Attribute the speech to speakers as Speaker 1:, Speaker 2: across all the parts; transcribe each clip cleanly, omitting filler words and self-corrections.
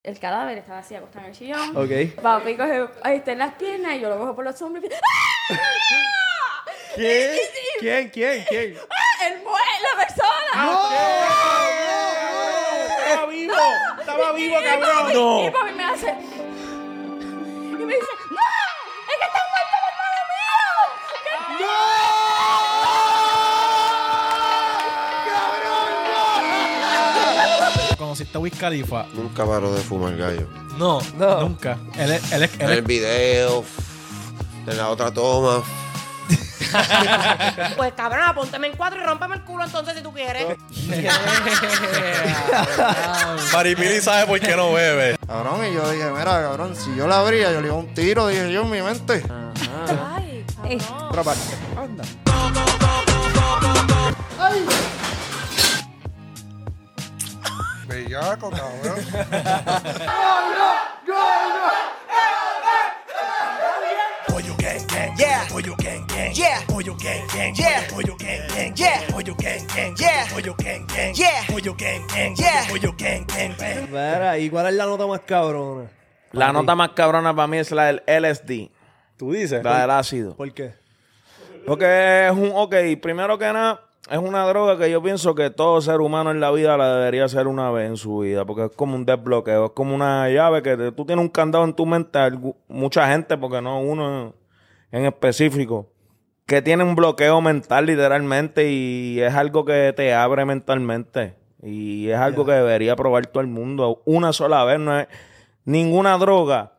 Speaker 1: El cadáver estaba así acostado en el sillón.
Speaker 2: Ok.
Speaker 1: Papi coge, ahí está en las piernas y yo lo cojo por los hombros y
Speaker 2: ¿Quién? ¿Quién?
Speaker 1: la persona.
Speaker 3: Estaba vivo, cabrón.
Speaker 1: Y papi me hace... Y me dice, ¡no! ¡Es que está muerto el hermano mío!
Speaker 3: ¿Conociste a Wiz Khalifa?
Speaker 4: Nunca paró de fumar gallo.
Speaker 3: No,
Speaker 2: No.
Speaker 3: nunca. Él
Speaker 4: En el video, en la otra toma.
Speaker 5: Pues cabrón, apúntame en 4 y rómpame el culo entonces si tú quieres.
Speaker 6: Maripili sabe por qué no bebe.
Speaker 7: Cabrón, y yo dije, mira, cabrón, si yo la abría, yo le iba a un tiro, dije yo en mi mente.
Speaker 5: Ay, cabrón.
Speaker 2: Otra parte. Anda.
Speaker 7: Bellaco, cabrón.
Speaker 6: Pollo gang gang, yeah. Pollo gang gang, yeah. Pollo gang gang, yeah. Pollo gang gang, yeah. Pollo gang gang, yeah. Pollo gang gang, yeah. Pollo gang gang, yeah. Pollo gang gang, bang.
Speaker 2: Mira, ¿y cuál es la nota más cabrona?
Speaker 8: La nota más cabrona para mí es la del LSD,
Speaker 2: ¿Tú dices?
Speaker 8: la del ácido.
Speaker 2: ¿Por qué?
Speaker 8: Porque es primero que nada, es una droga que yo pienso que todo ser humano en la vida la debería hacer una vez en su vida, porque es como un desbloqueo, es como una llave que tú tienes un candado en tu mente, mucha gente, porque no uno en específico, que tiene un bloqueo mental literalmente y es algo que te abre mentalmente y es algo que debería probar todo el mundo una sola vez. No es ninguna droga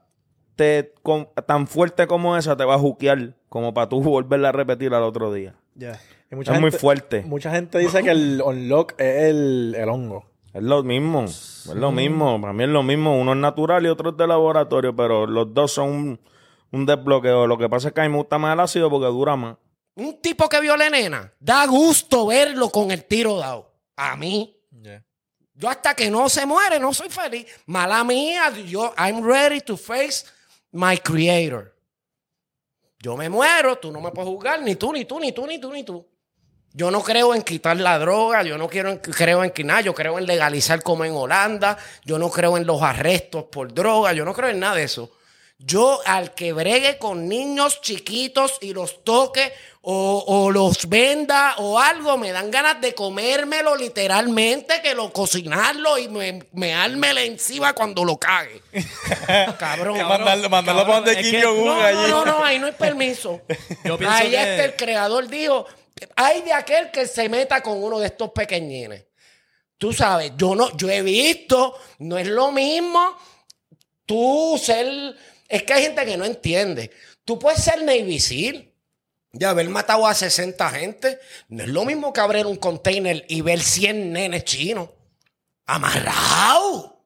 Speaker 8: tan fuerte como esa te va a juquear como para tú volverla a repetir al otro día.
Speaker 2: Ya.
Speaker 3: Y
Speaker 8: Es muy fuerte.
Speaker 3: Mucha gente dice que el unlock es el hongo.
Speaker 8: Es lo mismo, es lo mismo. Para mí es lo mismo. Uno es natural y otro es de laboratorio, pero los dos son un desbloqueo. Lo que pasa es que a mí me gusta más el ácido porque dura más.
Speaker 5: Un tipo que viole nena, da gusto verlo con el tiro dado. A mí.
Speaker 3: Yeah.
Speaker 5: Yo hasta que no se muere no soy feliz. Mala mía, I'm ready to face my creator. Yo me muero, tú no me puedes juzgar, ni tú, ni tú, ni tú, ni tú, ni tú. Yo no creo en quitar la droga, yo no creo en que nada, yo creo en legalizar como en Holanda, yo no creo en los arrestos por droga, yo no creo en nada de eso. Yo al que bregue con niños chiquitos y los toque o los venda o algo, me dan ganas de comérmelo literalmente, que lo cocinarlo y me ármelo encima cuando lo cague. Cabrón.
Speaker 6: Mandarlo para donde Kim Jong-un allí.
Speaker 5: No, ahí no hay permiso.
Speaker 3: Yo pienso
Speaker 5: Ahí
Speaker 3: que-
Speaker 5: el creador dijo, hay de aquel que se meta con uno de estos pequeñines. Tú sabes, yo he visto, no es lo mismo tú ser... Es que hay gente que no entiende. Tú puedes ser Navy SEAL de haber matado a 60 gente. No es lo mismo que abrir un container y ver 100 nenes chinos amarrados.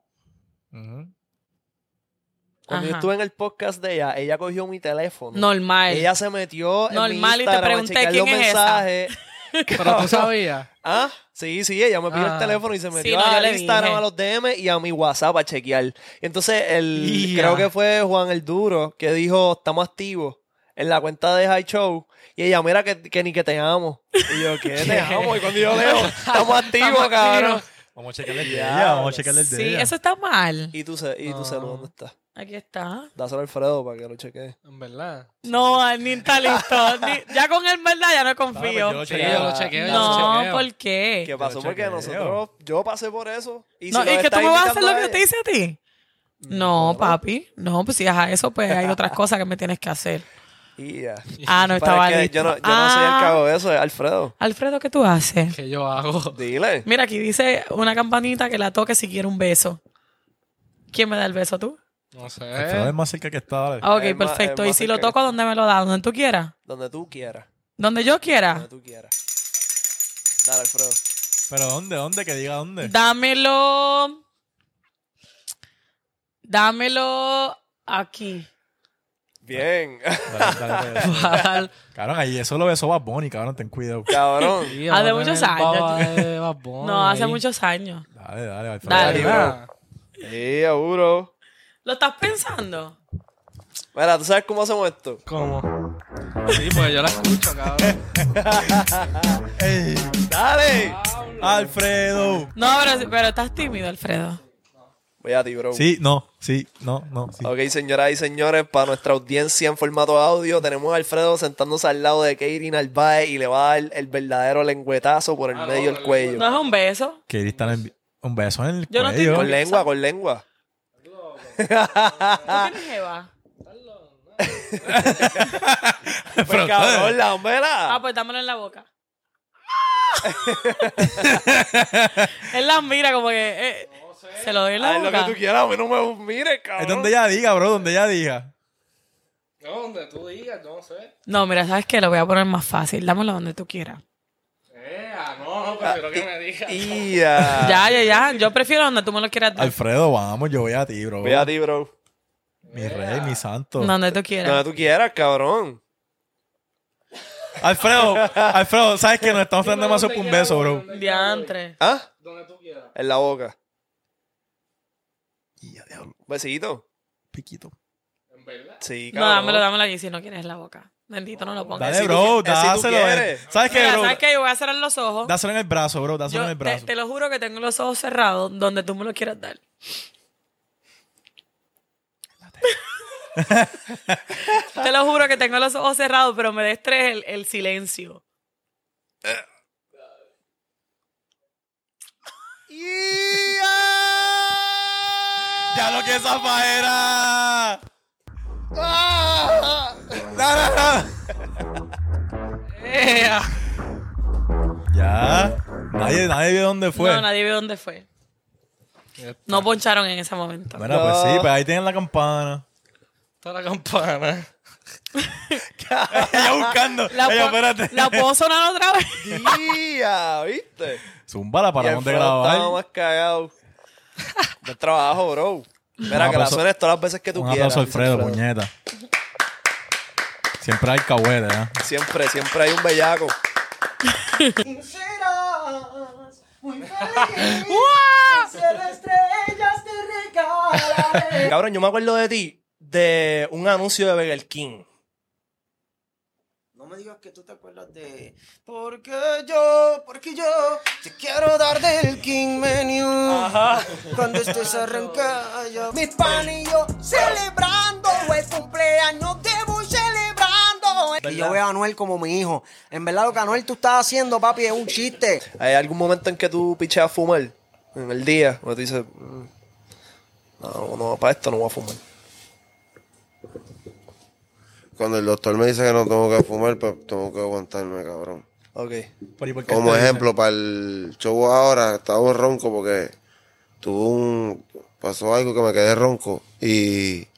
Speaker 2: Cuando yo
Speaker 9: Ajá.
Speaker 2: estuve en el podcast de ella cogió mi teléfono.
Speaker 9: Normal.
Speaker 2: Ella se metió en mi
Speaker 9: Normal, y te
Speaker 2: Instagram a
Speaker 9: pregunté,
Speaker 2: chequear
Speaker 9: ¿quién
Speaker 2: los
Speaker 9: es esa?
Speaker 2: mensajes.
Speaker 3: Pero tú sabías.
Speaker 2: ¿Ah? Sí, ella me pidió el teléfono y se metió
Speaker 9: no, yo
Speaker 2: al
Speaker 9: le
Speaker 2: Instagram,
Speaker 9: dije.
Speaker 2: a los DM y a mi WhatsApp a chequear. Y entonces
Speaker 3: Ya.
Speaker 2: creo que fue Juan el Duro que dijo, estamos activos en la cuenta de High Show. Y ella, mira que ni que te amo. Y yo, ¿qué te amo? Y cuando yo leo, estamos activos, cabrón.
Speaker 3: Vamos a checarle el de
Speaker 2: Ya,
Speaker 3: ella, vamos a checarle el de
Speaker 9: Sí,
Speaker 3: ella.
Speaker 9: eso está mal.
Speaker 2: Y tu celu, ¿dónde está?
Speaker 9: Aquí está.
Speaker 2: Dáselo a Alfredo para que lo chequee.
Speaker 3: En verdad.
Speaker 9: No, ni está listo. Ya con él, ¿verdad? Ya no
Speaker 3: Yo
Speaker 9: confío.
Speaker 3: lo chequeo,
Speaker 9: No, ¿por qué?
Speaker 2: ¿Qué pasó?
Speaker 3: Yo
Speaker 2: Porque
Speaker 3: chequeo.
Speaker 2: nosotros, yo pasé por eso. Y
Speaker 9: No,
Speaker 2: si
Speaker 9: ¿y
Speaker 2: los
Speaker 9: que tú
Speaker 2: estás
Speaker 9: me vas a hacer
Speaker 2: invitando
Speaker 9: lo que te hice a ti? No, papi. No, pues si es a eso, pues hay otras cosas que me tienes que hacer.
Speaker 2: Y ya.
Speaker 9: Ah, no
Speaker 2: Pero
Speaker 9: estaba
Speaker 2: es que
Speaker 9: listo.
Speaker 2: yo no soy el cabo de eso, es Alfredo.
Speaker 9: Alfredo, ¿qué tú haces?
Speaker 3: ¿Qué yo hago?
Speaker 2: Dile.
Speaker 9: Mira, aquí dice una campanita que la toque si quiere un beso. ¿Quién me da el beso, tú?
Speaker 3: No sé.
Speaker 6: Alfredo es más cerca que está. Dale.
Speaker 9: Ah, ok,
Speaker 2: Es más-
Speaker 9: perfecto.
Speaker 2: es
Speaker 9: Y
Speaker 2: más
Speaker 9: si lo
Speaker 2: cerca.
Speaker 9: toco, ¿dónde me lo da? ¿Donde tú quieras?
Speaker 2: Donde tú quieras.
Speaker 9: ¿Donde yo quiera?
Speaker 2: Donde tú quieras. Dale, Alfredo.
Speaker 6: Pero ¿dónde? Que diga dónde.
Speaker 9: Dámelo aquí.
Speaker 2: Bien.
Speaker 6: Dale. Cabrón, ahí eso lo besó Bad Bunny, cabrón, ten cuidado.
Speaker 2: Cabrón.
Speaker 9: Hace muchos años. No, hace muchos años.
Speaker 6: Dale, Alfredo.
Speaker 9: Dale.
Speaker 2: Dale, Sí, seguro.
Speaker 9: ¿Lo estás pensando?
Speaker 2: Mira, ¿tú sabes cómo hacemos esto?
Speaker 3: ¿Cómo? Sí, pues yo la escucho, cabrón.
Speaker 6: ¡Ey!
Speaker 2: ¡Dale!
Speaker 6: Alfredo.
Speaker 9: No, pero estás tímido, Alfredo.
Speaker 2: Voy a ti, bro.
Speaker 3: Sí, no, sí.
Speaker 2: Ok, señoras y señores, para nuestra audiencia en formato audio, tenemos a Alfredo sentándose al lado de Katie Narváez y le va a dar el verdadero lengüetazo por el medio del cuello.
Speaker 9: ¿No es un beso?
Speaker 3: Que está un beso en el
Speaker 9: Yo no
Speaker 3: cuello.
Speaker 2: Con lengua, con lengua.
Speaker 9: ¿Tú tienes jeva?
Speaker 2: Pues cabrón, la bombera.
Speaker 9: Ah, pues dámelo en la boca. Él la mira como que... se lo doy en la
Speaker 2: Haz lo
Speaker 9: boca.
Speaker 2: que tú quieras, a mí no me mires, cabrón.
Speaker 3: Es donde ella diga, bro, donde ella diga.
Speaker 5: No, donde tú digas, no sé.
Speaker 9: No, mira, ¿sabes qué? Lo voy a poner más fácil. Dámelo donde tú quieras.
Speaker 5: No, prefiero que me digas.
Speaker 9: Ya. Yo prefiero donde tú me lo quieras dar.
Speaker 3: Alfredo, vamos, yo voy a ti, bro.
Speaker 2: Voy a ti, bro.
Speaker 3: Mi rey, mi santo.
Speaker 9: Donde tú quieras.
Speaker 2: Donde tú quieras, cabrón.
Speaker 3: Alfredo, ¿sabes qué? Nos estamos dando demasiado por un beso, bro.
Speaker 9: Diantre.
Speaker 2: ¿Ah?
Speaker 5: Donde tú quieras.
Speaker 2: En la boca. Besito.
Speaker 3: Piquito.
Speaker 5: ¿En verdad?
Speaker 2: Sí,
Speaker 9: No,
Speaker 2: cabrón.
Speaker 9: dámelo allí si no quieres en la boca. Bendito, no lo pongas.
Speaker 3: Dale,
Speaker 2: si
Speaker 3: bro,
Speaker 2: tú quieres, si tú
Speaker 3: dáselo.
Speaker 2: quieres.
Speaker 3: ¿Sabes qué,
Speaker 9: Mira,
Speaker 3: bro?
Speaker 9: ¿sabes qué? Yo voy a cerrar los ojos.
Speaker 3: Dáselo en el brazo, bro. Dáselo en
Speaker 9: Yo
Speaker 3: el brazo.
Speaker 9: te lo juro que tengo los ojos cerrados donde tú me lo quieras dar. Te lo juro que tengo los ojos cerrados, pero me da estrés el silencio.
Speaker 3: ¡Ya lo que esa faera! Ya. Nadie vio dónde fue.
Speaker 9: No, nadie vio dónde fue. No poncharon en ese momento.
Speaker 3: Mira, pues sí, pues ahí tienen la campana.
Speaker 5: Está la campana.
Speaker 3: Ella buscando. Espérate.
Speaker 9: ¿La puedo sonar otra vez?
Speaker 2: Tía, ¿viste?
Speaker 3: Zúmbala para
Speaker 2: Y
Speaker 3: dónde
Speaker 2: Alfredo estaba
Speaker 3: grabar.
Speaker 2: más cagado. Buen trabajo, bro. Mira,
Speaker 3: Un
Speaker 2: que la
Speaker 3: aplauso-
Speaker 2: suenes todas las veces que tú
Speaker 3: Un
Speaker 2: quieras.
Speaker 3: aplauso a
Speaker 2: dice
Speaker 3: Alfredo, puñeta. Siempre hay cahuete, ¿eh?
Speaker 2: Siempre hay un bellaco. Cabrón, yo me acuerdo de ti de un anuncio de Burger King.
Speaker 6: No me digas que tú te acuerdas de... Porque yo te quiero dar del King Menu. Cuando estés arrancada, mis pan y yo celebrando el cumpleaños de Bush celebrando. Y yo veo a Anuel como mi hijo. En verdad lo que Anuel tú estás haciendo, papi, es un chiste.
Speaker 2: ¿Hay algún momento en que tú picheas a fumar? En el día, donde tú dices, no, para esto no voy a fumar.
Speaker 4: Cuando el doctor me dice que no tengo que fumar, pues tengo que aguantarme, cabrón.
Speaker 2: Ok.
Speaker 3: ¿Por qué
Speaker 4: Como
Speaker 3: te
Speaker 4: ejemplo, para el show ahora, estaba ronco porque pasó algo que me quedé ronco y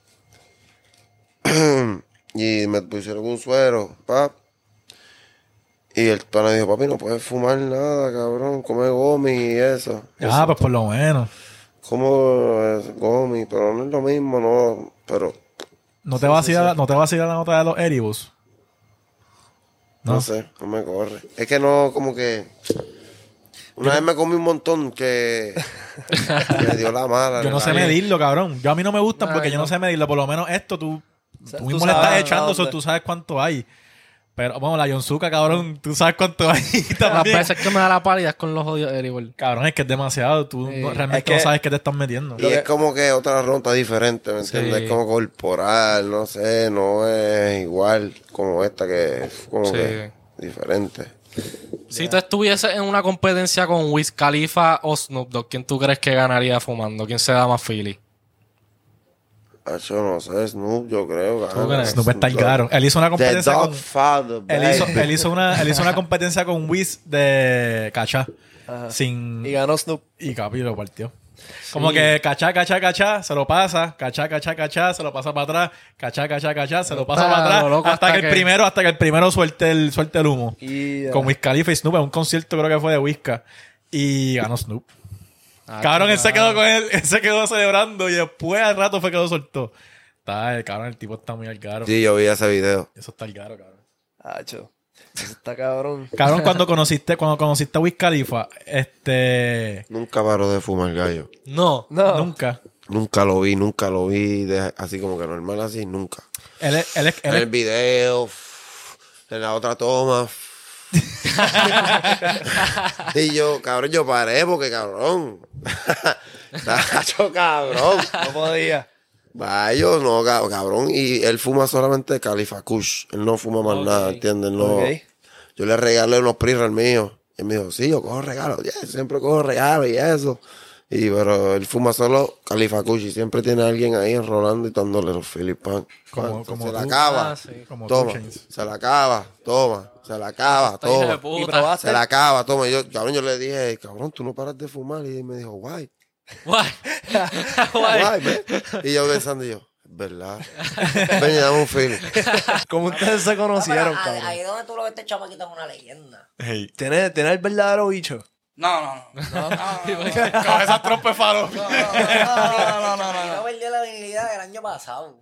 Speaker 4: y me pusieron un suero, pap. Y el pana dijo, papi, no puedes fumar nada, cabrón, come gomi y eso.
Speaker 3: Ah, pues por lo menos.
Speaker 4: Como gomi, pero no es lo mismo, no, pero
Speaker 3: ¿No te vacila la nota de los Eribus?
Speaker 4: no sé, no me corre. Es que no, como que una vez me comí un montón que me dio la mala.
Speaker 3: Yo no sé medirlo, cabrón. Yo a mí no me gustan porque yo no sé medirlo. Por lo menos esto tú mismo
Speaker 2: tú
Speaker 3: le estás
Speaker 2: sabes
Speaker 3: echando,
Speaker 2: dónde.
Speaker 3: eso tú sabes cuánto hay. Pero, bueno, la Yonzuka, cabrón, tú sabes cuánto hay
Speaker 5: Las
Speaker 3: también.
Speaker 5: veces que me da la pálida es con los odios de Eric.
Speaker 3: Cabrón, es que es demasiado. Tú realmente
Speaker 2: Es que-
Speaker 3: no sabes qué te estás metiendo.
Speaker 4: Y es como que otra ronda diferente, ¿me entiendes?
Speaker 5: Sí.
Speaker 4: Es como corporal, no sé, no es igual como esta que es como
Speaker 5: Sí.
Speaker 4: que diferente.
Speaker 5: Si tú estuvieses en una competencia con Wiz Khalifa o Snoop Dogg, ¿quién tú crees que ganaría fumando? ¿Quién se da más Philly?
Speaker 4: Yo no sé, Snoop, yo creo.
Speaker 5: ¿Tú crees?
Speaker 3: Snoop está el caro. Él hizo una
Speaker 4: The
Speaker 3: competencia con...
Speaker 4: Dogfather,
Speaker 3: Él hizo una competencia con Wiz de Cachá. Sin...
Speaker 2: Y ganó Snoop.
Speaker 3: Y Capi lo partió. Como que cachá, se lo pasa, cachá, se lo pasa para atrás, cachá, se lo pasa para atrás,
Speaker 5: loco,
Speaker 3: hasta que el primero suelte el humo.
Speaker 2: Y,
Speaker 3: Con Wiz Khalifa y Snoop en un concierto creo que fue de Wizka. Y ganó Snoop. Cabrón, él se quedó con él se quedó celebrando y después al rato fue que lo soltó. Cabrón, el tipo está muy al caro.
Speaker 4: Sí, yo vi ese video.
Speaker 3: Eso está al caro, cabrón.
Speaker 2: Hacho. Eso está cabrón.
Speaker 3: Cabrón, cuando conociste a Wiz Khalifa,
Speaker 4: Nunca paró de fumar gallo.
Speaker 5: No.
Speaker 3: nunca.
Speaker 4: Nunca lo vi así como que normal así, nunca.
Speaker 3: Él es
Speaker 4: En el video, en la otra toma. Y yo, cabrón, yo paré porque, cabrón. Nacho, cabrón.
Speaker 2: No podía.
Speaker 4: Vaya, no, cabrón. Y él fuma solamente Califa Kush. Él no fuma más nada, ¿entiendes? No.
Speaker 2: Ok.
Speaker 4: Yo le regalé unos pre-roll míos. Y él me dijo, sí, yo cojo regalos. Yeah, siempre cojo regalos y eso. Pero él fuma solo Califa Kush y siempre tiene a alguien ahí enrolando y dándole los Philip Pan.
Speaker 3: Como
Speaker 4: se la
Speaker 3: tú.
Speaker 4: acaba.
Speaker 3: Como
Speaker 4: Toma.
Speaker 3: tú, Chains.
Speaker 4: Se la acaba. Toma. Se la acaba.
Speaker 6: Estoy hijo de
Speaker 4: Toma.
Speaker 6: puta.
Speaker 2: ¿Y probaste?
Speaker 4: Se la acaba. Toma. Y yo, cabrón, yo le dije, cabrón, tú no paras de fumar. Y él me dijo, guay.
Speaker 6: Guay.
Speaker 4: Guay, ¿ves? Y yo pensando, es verdad. Ven y dame un feeling.
Speaker 2: ¿Cómo ustedes se conocieron,
Speaker 10: Pero,
Speaker 2: cabrón?
Speaker 10: ahí donde tú lo ves, este chamaquito es una leyenda.
Speaker 3: Hey.
Speaker 2: ¿Tiene el verdadero bicho?
Speaker 11: No.
Speaker 3: Con esas trompas faro.
Speaker 10: Yo perdí la habilidad el año pasado.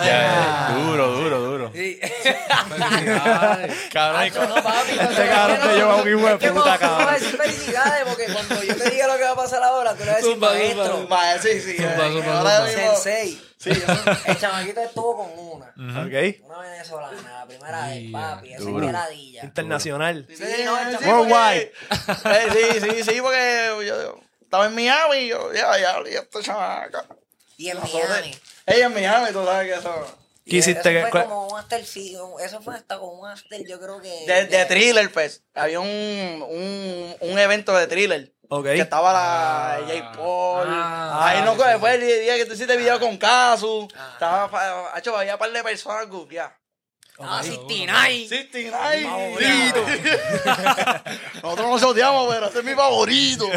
Speaker 3: Duro.
Speaker 10: Sí.
Speaker 3: Cabrón,
Speaker 10: No, papi,
Speaker 2: Este cabrón te lleva un hijo de puta,
Speaker 10: No voy a
Speaker 2: cabrón.
Speaker 10: decir felicidades porque cuando yo te diga lo que va a pasar ahora, tú le vas a decir maestro.
Speaker 11: Vaya, sí. Ahora mismo-
Speaker 10: Sensei. El chamaquito estuvo con una.
Speaker 2: Ok.
Speaker 10: Una venezolana, la primera vez, papi. Esa es queradilla.
Speaker 2: Internacional.
Speaker 10: Sí, no, el chamaquito.
Speaker 2: Worldwide.
Speaker 11: Sí, porque yo estaba en Miami y yo, ya, esta chamaca.
Speaker 10: Y en Miami.
Speaker 11: Ella en Miami, tú sabes que eso.
Speaker 2: ¿Qué hiciste?
Speaker 10: Eso fue como un after, eso fue hasta como un after, yo creo que...
Speaker 11: De Thriller, pues. Había un evento de Thriller.
Speaker 2: Ok.
Speaker 11: Que estaba la J. Paul. Ahí no fue el día que tú hiciste video con Casu. Estaba, había un par de personas gufiadas.
Speaker 10: Ah, 69.
Speaker 11: 69.
Speaker 10: Mi favorito.
Speaker 11: Nosotros nos odiamos, pero ese es mi favorito.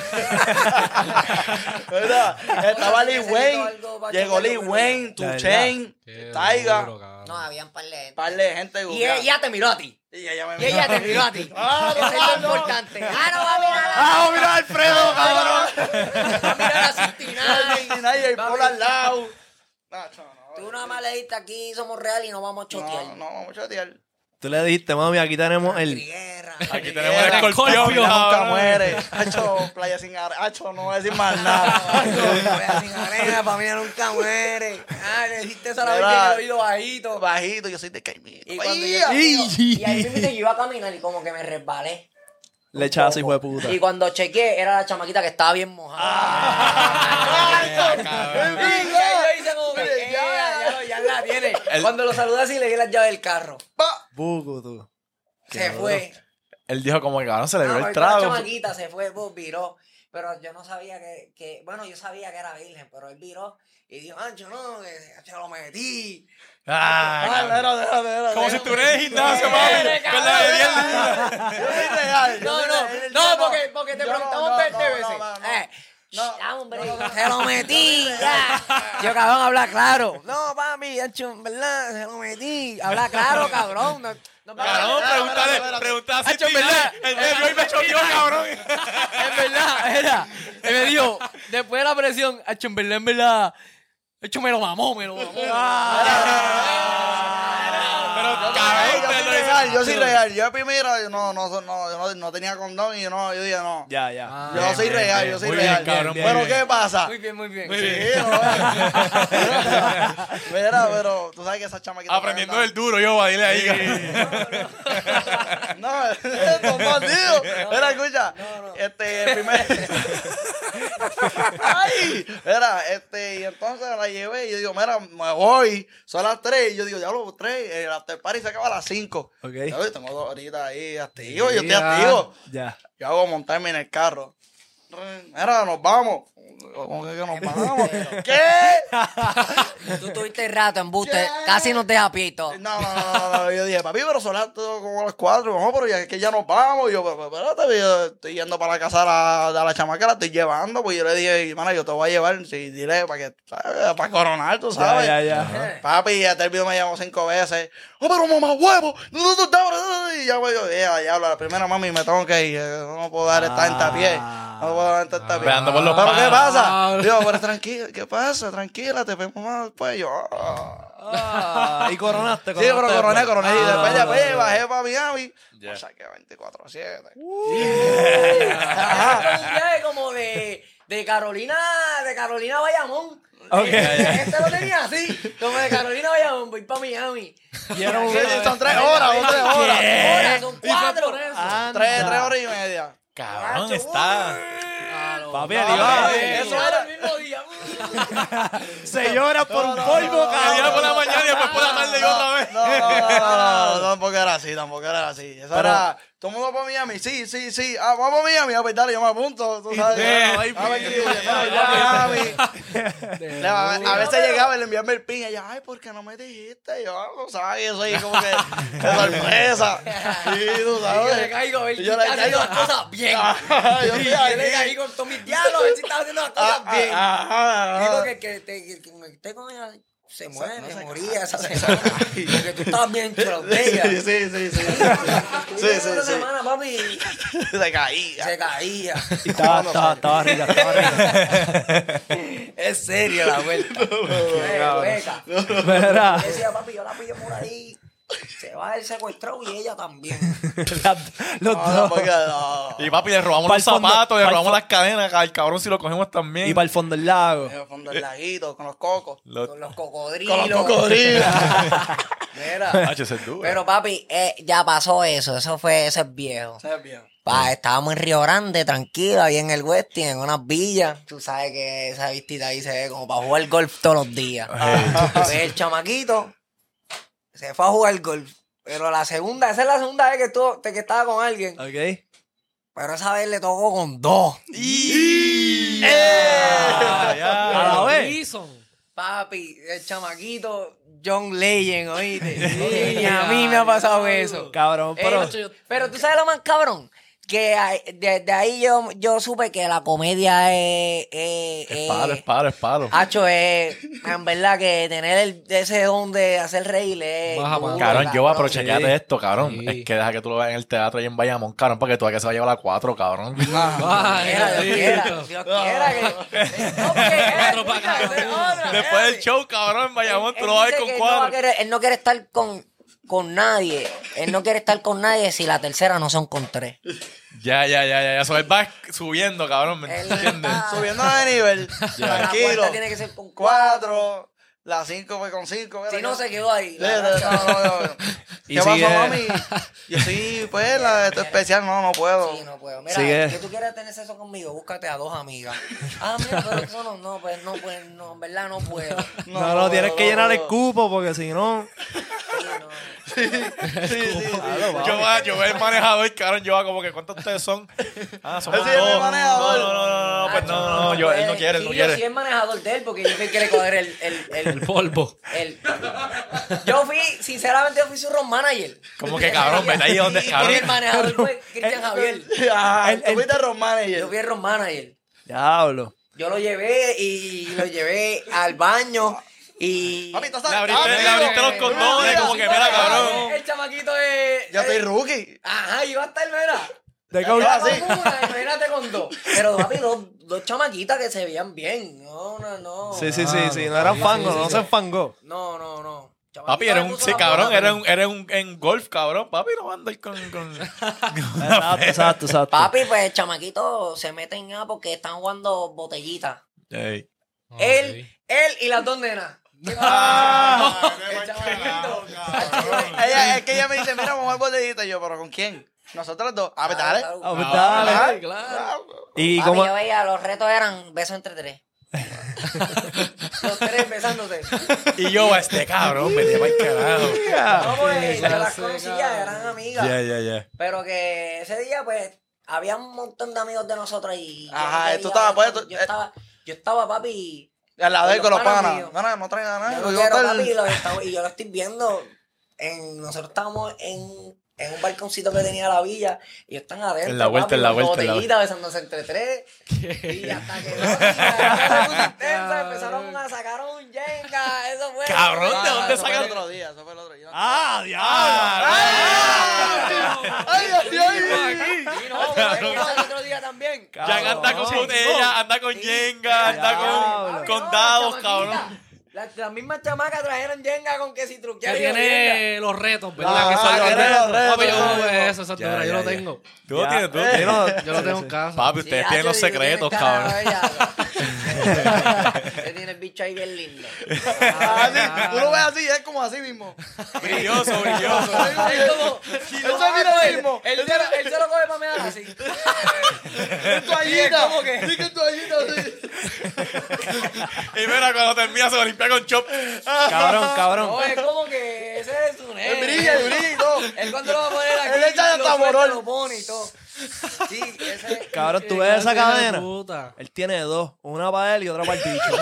Speaker 11: ¿Verdad? Estaba Lil Wayne. Llegó Lil Wayne, Two Chainz, Taiga.
Speaker 10: No, había un par de gente.
Speaker 11: Par de gente
Speaker 10: Y
Speaker 11: gufiada.
Speaker 10: ella te miró a ti.
Speaker 11: Y ella me
Speaker 10: Y ella te miró a ti. Eso es lo importante. No va a mirar a
Speaker 2: ¡Ah, mira a Alfredo, cabrón!
Speaker 10: Va a mirar a 69.
Speaker 11: 69 y el Paul al lado.
Speaker 10: Tú nada más le diste aquí, somos real y no vamos a chotear.
Speaker 11: No, vamos a chotear.
Speaker 2: Tú le dijiste, mami, aquí tenemos el...
Speaker 3: Aquí tenemos el escorpión.
Speaker 11: Nunca
Speaker 3: cabrón.
Speaker 11: muere. Hacho, playa sin arena. Hacho, no voy a decir más nada.
Speaker 10: Sin arena, familia nunca muere. Ah, le dijiste esa la vez
Speaker 11: Mira.
Speaker 10: que el oído bajito.
Speaker 11: Bajito, yo soy de Caimito.
Speaker 10: Y cuando y ahí mismo yo iba a caminar y como que me resbalé.
Speaker 2: Le echaste, hijo de puta.
Speaker 10: Y cuando chequeé, era la chamaquita que estaba bien mojada. Y yo hice como que, ya la tiene. Cuando lo saludé así, le di las llaves del carro.
Speaker 2: Buco, tú.
Speaker 10: Se fue.
Speaker 3: Él dijo como que cabrón, se le dio el
Speaker 10: La
Speaker 3: trago.
Speaker 10: chamaquita se fue, viró. Pero yo no sabía bueno, yo sabía que era virgen, pero él viró y dijo, Ancho, no, que se lo metí.
Speaker 11: Déjalo.
Speaker 3: Como si estuvieras en el gimnasio, mami. Con la de 10 libras.
Speaker 10: No, porque te preguntamos 20 veces. Ya, hombre, se lo metí, ya. Yo, cabrón, habla claro. No, papi, Ancho, en verdad, se lo metí. Habla claro, cabrón.
Speaker 3: Cabrón, pregúntale a
Speaker 6: Hacho, en verdad.
Speaker 3: El bebé hoy me choteó, cabrón.
Speaker 6: En verdad, era. Él me dijo, después de la presión, Hacho, en verdad. Hacho, me lo mamó.
Speaker 3: Pero,
Speaker 11: Yo soy real. Yo primero yo no tenía condón y yo dije no.
Speaker 2: Ya.
Speaker 11: Yo soy real, yo soy
Speaker 3: muy bien,
Speaker 11: real.
Speaker 3: cabrón, muy
Speaker 11: Pero
Speaker 3: bien.
Speaker 11: ¿qué pasa?
Speaker 6: Muy bien.
Speaker 11: Sí, Mira, pero tú sabes que esa chamaquita...
Speaker 3: Aprendiendo el duro, yo, va, dile ahí.
Speaker 11: No, estos bandidos. Mira, escucha. Primer... Ay, mira, y entonces la llevé y yo digo, mira, me voy. Son las 3. Y yo digo, ya los 3. El after party se acaba a las 5.
Speaker 2: Ok.
Speaker 11: Ya ves, tengo 2 horitas ahí activo. Yo estoy activo.
Speaker 2: Ya.
Speaker 11: Yo hago montarme en el carro. Mira, nos vamos. ¿Cómo que nos vamos? ¿Qué?
Speaker 10: Tú tuviste rato en buste, casi nos deja pito.
Speaker 11: No. Yo dije, papi, pero son como las 4. Vamos, pero ya que ya nos vamos. Y yo, pero espérate, yo estoy yendo para la casa de la chamaca, la estoy llevando. Pues yo le dije, hermana, yo te voy a llevar. Sí, dile, para coronar, tú sabes.
Speaker 2: Ya.
Speaker 11: Papi, hasta el video me llamó 5 veces. Oh, pero mamá, huevo. Y ya, güey, ya, la primera mami, me tengo que ir. No puedo dar esta en tapié. No puedo dar esta en tapié.
Speaker 3: Veando por los
Speaker 11: ¿Pero qué
Speaker 3: palos.
Speaker 11: pasa? Digo, pero tranquila, ¿qué pasa? Tranquila, te vemos más después. Yo,
Speaker 2: Y coronaste.
Speaker 11: sí, pero coroné. Y después
Speaker 2: Ah,
Speaker 11: bajé para Miami. O sea, que 24/7.
Speaker 10: Un viaje como de Carolina a Bayamón.
Speaker 2: Ok.
Speaker 10: Este lo tenía así, como de Carolina a Bayamón, voy para Miami.
Speaker 2: Y era un...
Speaker 11: Son 3 horas, son 3 horas.
Speaker 10: Ahora son 4.
Speaker 11: 3 horas y media.
Speaker 3: Cabrón, está.
Speaker 2: Papi, él iba.
Speaker 10: Eso era el mismo día.
Speaker 2: Se llora por un polvo,
Speaker 3: Día por la
Speaker 2: cabrón.
Speaker 3: mañana y después por la tarde y otra vez.
Speaker 11: No, tampoco era así, Eso era, todo el mundo para Miami, sí. Ah, vamos a Miami, a pues dale, yo me apunto, tú sabes. A veces llegaba y le enviaba el pin y ella, ay, ¿por qué no me dijiste? Yo, no sabes, yo soy como que de sorpresa. Sí, tú sabes.
Speaker 10: Yo le caigo a ver si
Speaker 11: Yo le
Speaker 10: está haciendo
Speaker 11: caigo.
Speaker 10: las cosas bien.
Speaker 11: Yo estoy
Speaker 10: Yo le
Speaker 11: aquí.
Speaker 10: caigo con todos mis diálogos a ver si está haciendo las cosas bien. Digo que me esté con ella se muere, moría esa semana. Porque tú estabas bien chulo de ella.
Speaker 11: Sí.
Speaker 10: Una semana, papi,
Speaker 11: Se caía.
Speaker 10: se caía.
Speaker 2: Y estaba rica.
Speaker 10: Es serio la vuelta. Hueca.
Speaker 2: Mira.
Speaker 10: Decía, papi, yo la pillo por ahí. Se va el secuestrado y ella también.
Speaker 2: Los dos.
Speaker 3: Y papi, le robamos
Speaker 2: Pa'l
Speaker 3: los
Speaker 2: fondo,
Speaker 3: zapatos, le
Speaker 2: pa'l
Speaker 3: robamos
Speaker 2: fo-
Speaker 3: las cadenas. Al cabrón si lo cogemos también.
Speaker 2: Y para el fondo del lago.
Speaker 11: En el fondo del laguito, con los cocos.
Speaker 10: Con los cocodrilos.
Speaker 11: Con los cocodrilos.
Speaker 10: Mira.
Speaker 3: Ese es duro.
Speaker 10: Pero papi, ya pasó eso. Eso es viejo.
Speaker 11: ¿Sabes bien?
Speaker 10: Estábamos en Río Grande, tranquilo, ahí en el Westin, en unas villas. Tú sabes que esa vistita ahí se ve como para jugar golf todos los días. Pues el chamaquito se fue a jugar golf. Pero esa es la segunda vez que estaba con alguien.
Speaker 2: Ok.
Speaker 10: Pero esa vez le tocó con dos.
Speaker 2: A la vez.
Speaker 10: Papi, el chamaquito John Legend, oíste. Y a mí me ha pasado eso.
Speaker 2: Cabrón, pero...
Speaker 10: Pero tú sabes lo más cabrón, que desde ahí yo supe que la comedia es
Speaker 3: palo.
Speaker 10: Hacho, es en verdad que tener ese don de hacer reír es duro,
Speaker 3: Cabrón, yo pero
Speaker 10: Sí.
Speaker 3: chequeate esto, cabrón. Es que deja que tú lo veas en el teatro ahí en Bayamón, cabrón, porque tú ves que se va a llevar a 4, cabrón.
Speaker 10: Dios quiera que... No, porque
Speaker 3: Después del show, cabrón, en Bayamón, tú lo vas a ver con 4.
Speaker 10: Él no quiere estar con nadie. Él no quiere estar con nadie si la tercera no son con 3.
Speaker 3: Ya. Eso él va subiendo, cabrón, ¿me
Speaker 10: Él
Speaker 3: entiendes?
Speaker 10: está-
Speaker 11: Subiendo de nivel.
Speaker 10: La
Speaker 11: Tranquilo.
Speaker 10: cuarta tiene que ser con
Speaker 11: 4. La 5 fue con 5.
Speaker 10: Si no se quedó ahí.
Speaker 11: No.
Speaker 2: Y
Speaker 11: ¿Qué pasó,
Speaker 2: sigue-
Speaker 11: mami? Yo sí, pues, esto es especial. No puedo.
Speaker 10: Sí, no puedo. Mira,
Speaker 2: Sigue.
Speaker 10: que tú quieres tener sexo conmigo, búscate a 2 amigas. Ah, mira, pero eso no, en verdad no puedo.
Speaker 2: No, tienes que llenar el cupo porque si no...
Speaker 11: Sí.
Speaker 3: Yo veo el manejador, cabrón, yo hago como que ¿cuántos ustedes son? Ah, somos
Speaker 11: Ese es el
Speaker 3: 2.
Speaker 11: manejador.
Speaker 3: No, pues no, él no quiere, él no
Speaker 10: Sí, yo soy
Speaker 3: quiere.
Speaker 10: el manejador de él porque yo soy el que le coger el
Speaker 9: polvo.
Speaker 10: Sinceramente, yo fui su road manager.
Speaker 3: Como que cabrón, vete ahí donde,
Speaker 10: Y
Speaker 3: cabrón.
Speaker 10: el manejador fue Cristian Javier.
Speaker 11: Tú fuiste road manager.
Speaker 10: Yo fui el road manager.
Speaker 2: Diablo.
Speaker 10: Yo lo llevé al baño y...
Speaker 11: Papi, ¿tú
Speaker 3: Le
Speaker 11: sabes?
Speaker 3: abriste los condones, como que mira, cabrón.
Speaker 10: El chamaquito es...
Speaker 11: Yo estoy rookie.
Speaker 10: Ajá, iba a estar, mira.
Speaker 2: De
Speaker 10: Estaba
Speaker 2: cabrón.
Speaker 10: con una, imagínate con 2. Pero, papi, dos chamaquitas que se veían bien. No.
Speaker 2: Sí, no eran fangos, no se enfangó.
Speaker 10: No.
Speaker 3: Papi, cabrón, eres un en golf, cabrón. Papi, no va a andar con...
Speaker 2: Exacto.
Speaker 10: Papi, pues, chamaquitos se meten ya porque están jugando botellitas.
Speaker 3: Ey.
Speaker 10: Él y las 2 nenas. El chamaquito.
Speaker 11: Es que ella me dice, mira, vamos a botellita. Y yo, ¿pero con quién? Nosotros 2. A ver, dale.
Speaker 2: Dale. Y
Speaker 10: Papi,
Speaker 2: como...
Speaker 10: yo veía, los retos eran besos entre 3. Los 3 besándose.
Speaker 3: Y yo, cabrón, me lleva el carajo.
Speaker 10: No, pues, yo las conocía, eran amigas.
Speaker 3: Ya.
Speaker 10: Pero que ese día, pues, había un montón de amigos de nosotros y...
Speaker 11: Ajá,
Speaker 10: yo
Speaker 11: tú estabas, pues,
Speaker 10: yo estaba, papi...
Speaker 11: Al lado de él con los panas.
Speaker 10: míos.
Speaker 11: No traigan nada.
Speaker 10: Yo no quiero, papi, y yo lo estoy viendo. Nosotros estábamos en un balconcito que tenía la villa y están adentro.
Speaker 3: En la vuelta,
Speaker 10: papi,
Speaker 3: en la
Speaker 10: con
Speaker 3: vuelta, en la
Speaker 10: botellita, besándose entre 3. Y hasta que no, se puso intensa, empezaron a sacar un Jenga. Eso fue.
Speaker 3: Cabrón, ¿de dónde
Speaker 11: Eso fue el
Speaker 3: sacan?
Speaker 11: otro día, eso fue el otro día.
Speaker 2: ¡Ay,
Speaker 10: Y no, fue el otro día también.
Speaker 3: Ya anda con botella, anda con Jenga, anda con dados, cabrón.
Speaker 10: Las mismas chamacas trajeron Jenga con que si
Speaker 9: Que
Speaker 10: truquearon.
Speaker 9: tiene los retos, ¿verdad?
Speaker 11: Ah,
Speaker 9: que son los
Speaker 11: tiene los
Speaker 9: retos.
Speaker 11: retos.
Speaker 9: Papi, yo jugué eso, esa
Speaker 3: Ya,
Speaker 9: dura, yo
Speaker 3: ya,
Speaker 9: lo
Speaker 3: ya.
Speaker 9: tengo.
Speaker 3: Tú lo tienes, tú.
Speaker 9: Yo lo tengo en casa.
Speaker 3: Papi, ustedes tienen los secretos, cabrón.
Speaker 10: Tiene el bicho ahí bien lindo.
Speaker 11: Así, tú lo ves así, es como así mismo.
Speaker 3: Brilloso.
Speaker 10: Es como...
Speaker 11: Eso es lo mismo.
Speaker 10: Él se lo coge para mear así.
Speaker 11: En toallita. Sí, que en toallita así.
Speaker 3: Y mira, cuando termina se lo limpia con chop.
Speaker 2: Cabrón.
Speaker 10: No, es como que ese es su nene.
Speaker 11: Él brilla y todo.
Speaker 10: Él cuando lo va a poner aquí,
Speaker 11: Él echa hasta
Speaker 10: lo suelta,
Speaker 11: morol.
Speaker 10: lo pone y todo. Sí, ese...
Speaker 2: Cabrón, ¿tú ves esa cadena?
Speaker 9: Puta.
Speaker 2: Él tiene dos. Una para él y otra para el bicho.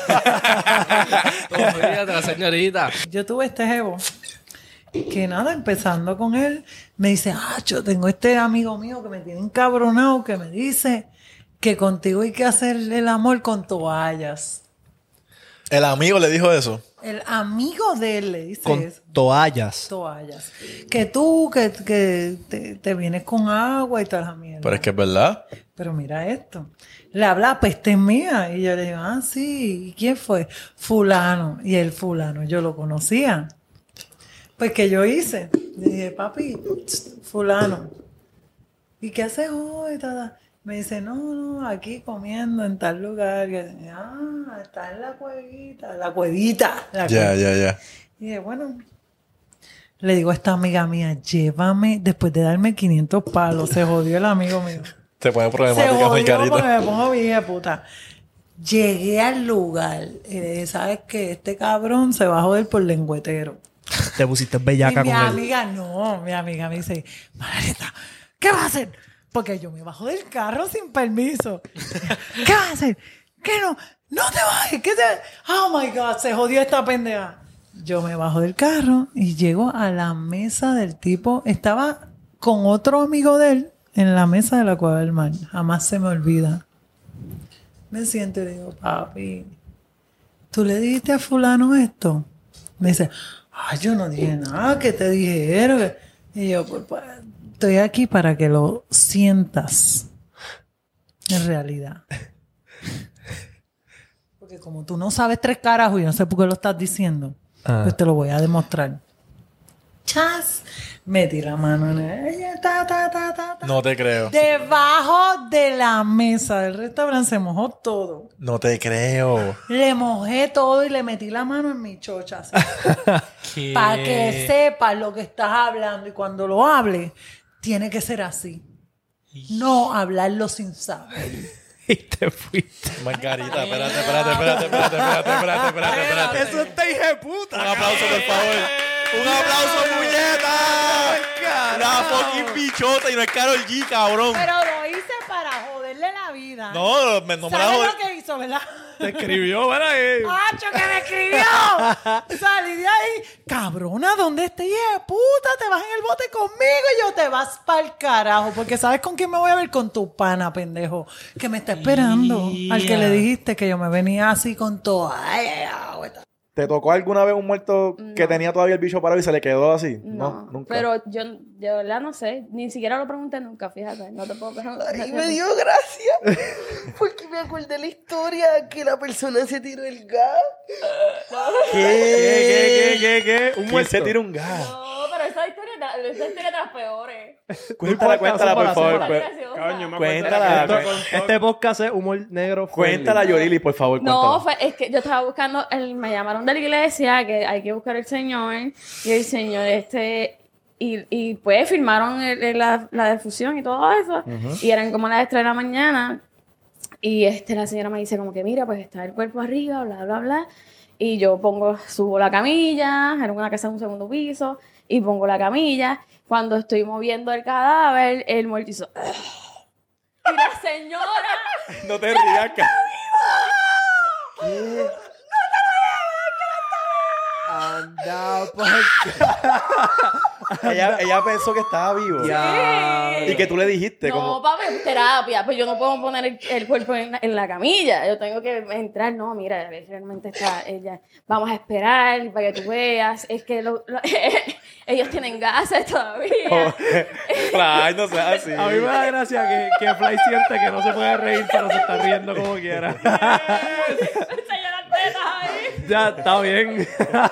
Speaker 12: Fíjate, la señorita.
Speaker 1: Yo tuve este jevo que nada, empezando con él, me dice, yo tengo este amigo mío que me tiene encabronado, que me dice que contigo hay que hacer el amor con toallas.
Speaker 3: El amigo le dijo eso.
Speaker 1: El amigo de él le dice
Speaker 2: Con
Speaker 1: eso.
Speaker 2: toallas.
Speaker 1: Toallas. Que tú, que te vienes con agua y toda la mierda.
Speaker 3: Pero es que es verdad.
Speaker 1: Pero mira esto. Le habla peste mía. Y yo le digo, sí. ¿Y quién fue? Fulano. Y el fulano, yo lo conocía. Pues, ¿qué yo hice? Le dije, papi, fulano. ¿Y qué haces hoy? Me dice, no, aquí comiendo en tal lugar. Está en la cuevita. La cuevita.
Speaker 3: Ya.
Speaker 1: Y dije, bueno, le digo a esta amiga mía, llévame, después de darme 500 palos, se jodió el amigo mío.
Speaker 3: Te pone
Speaker 1: Se
Speaker 3: problemática,
Speaker 1: jodió
Speaker 3: Margarita.
Speaker 1: porque me pongo vieja puta. Llegué al lugar y le dije, ¿sabes qué? Este cabrón se va a joder por lengüetero.
Speaker 2: Te pusiste bellaca
Speaker 1: Y mi
Speaker 2: con él.
Speaker 1: amiga, no, mi amiga me dice, Margarita, ¿qué vas a hacer? Porque yo me bajo del carro sin permiso. ¿Qué vas a hacer? ¿Qué no? No te bajes. ¿Qué te... Oh my God, se jodió esta pendeja. Yo me bajo del carro y llego a la mesa del tipo. Estaba con otro amigo de él en la mesa de la Cueva del Mar. Jamás se me olvida. Me siento y le digo, papi, ¿tú le dijiste a fulano esto? Me dice, yo no dije nada, que te dijeron. Y yo, pues, estoy aquí para que lo sientas en realidad. Porque como tú no sabes tres carajos y no sé por qué lo estás diciendo, pues te lo voy a demostrar. Chas, metí la mano en ella,
Speaker 3: No te creo.
Speaker 1: debajo de la mesa del restaurante se mojó todo.
Speaker 3: No te creo.
Speaker 1: Le mojé todo y le metí la mano en mi chocha. Para que sepas lo que estás hablando. Y cuando lo hables, tiene que ser así. No hablarlo sin saber.
Speaker 2: Y te fuiste.
Speaker 3: Margarita, espérate.
Speaker 2: Eso está hija de puta.
Speaker 3: Un aplauso, por favor. Un aplauso, puñeta. La fucking bichota y no es Karol G, cabrón.
Speaker 1: Pero lo hice para joderle la vida.
Speaker 3: No me la
Speaker 1: ¿Sabes
Speaker 3: jodí.
Speaker 1: lo que hizo, verdad?
Speaker 2: Te escribió, ¿verdad?
Speaker 1: ¡Acho, que me escribió! Salí de ahí. Cabrona, ¿dónde estés? Puta, te vas en el bote conmigo y yo te vas pa'l carajo. Porque ¿sabes con quién me voy a ver? Con tu pana, pendejo. Que me está esperando. Al que le dijiste que yo me venía así con toalla.
Speaker 8: ¿Te tocó alguna vez un muerto que tenía todavía el bicho parado y se le quedó así?
Speaker 13: No,
Speaker 8: nunca.
Speaker 13: pero yo de verdad no sé. Ni siquiera lo pregunté nunca, fíjate. No te puedo preguntar.
Speaker 6: Ay, me dio gracia. Porque me acordé la historia que la persona se tiró el gas.
Speaker 3: ¿Qué? ¿Quién se tira un gas?
Speaker 13: No, pero esa historia es de las peores.
Speaker 3: Cuéntala, por favor. Cuéntala.
Speaker 2: Este podcast es humor negro.
Speaker 3: Cuéntala, Yorili, por favor.
Speaker 13: No, es que yo estaba buscando, me llamaron de la iglesia que hay que buscar el Señor y el Señor y pues firmaron la difusión y todo eso y eran como las 3 de la mañana y la señora me dice como que mira, pues está el cuerpo arriba, bla, bla, bla y yo subo la camilla, era una casa de un segundo piso y pongo la camilla, cuando estoy moviendo el cadáver, el muerto hizo y la señora
Speaker 3: no te rías,
Speaker 6: Anda, pues.
Speaker 3: ella pensó que estaba vivo.
Speaker 13: Sí.
Speaker 3: Y que tú le dijiste
Speaker 13: no,
Speaker 3: como...
Speaker 13: papi, terapia. Pues yo no puedo poner el cuerpo en la camilla. Yo tengo que entrar. No, mira, realmente está ella. Vamos a esperar para que tú veas. Es que ellos tienen gases todavía.
Speaker 3: Ay, no seas así.
Speaker 2: A mí me da gracia que Fly siente que no se puede reír, pero se está riendo como quiera.
Speaker 13: Enseña las tetas ahí.
Speaker 2: Ya, está bien.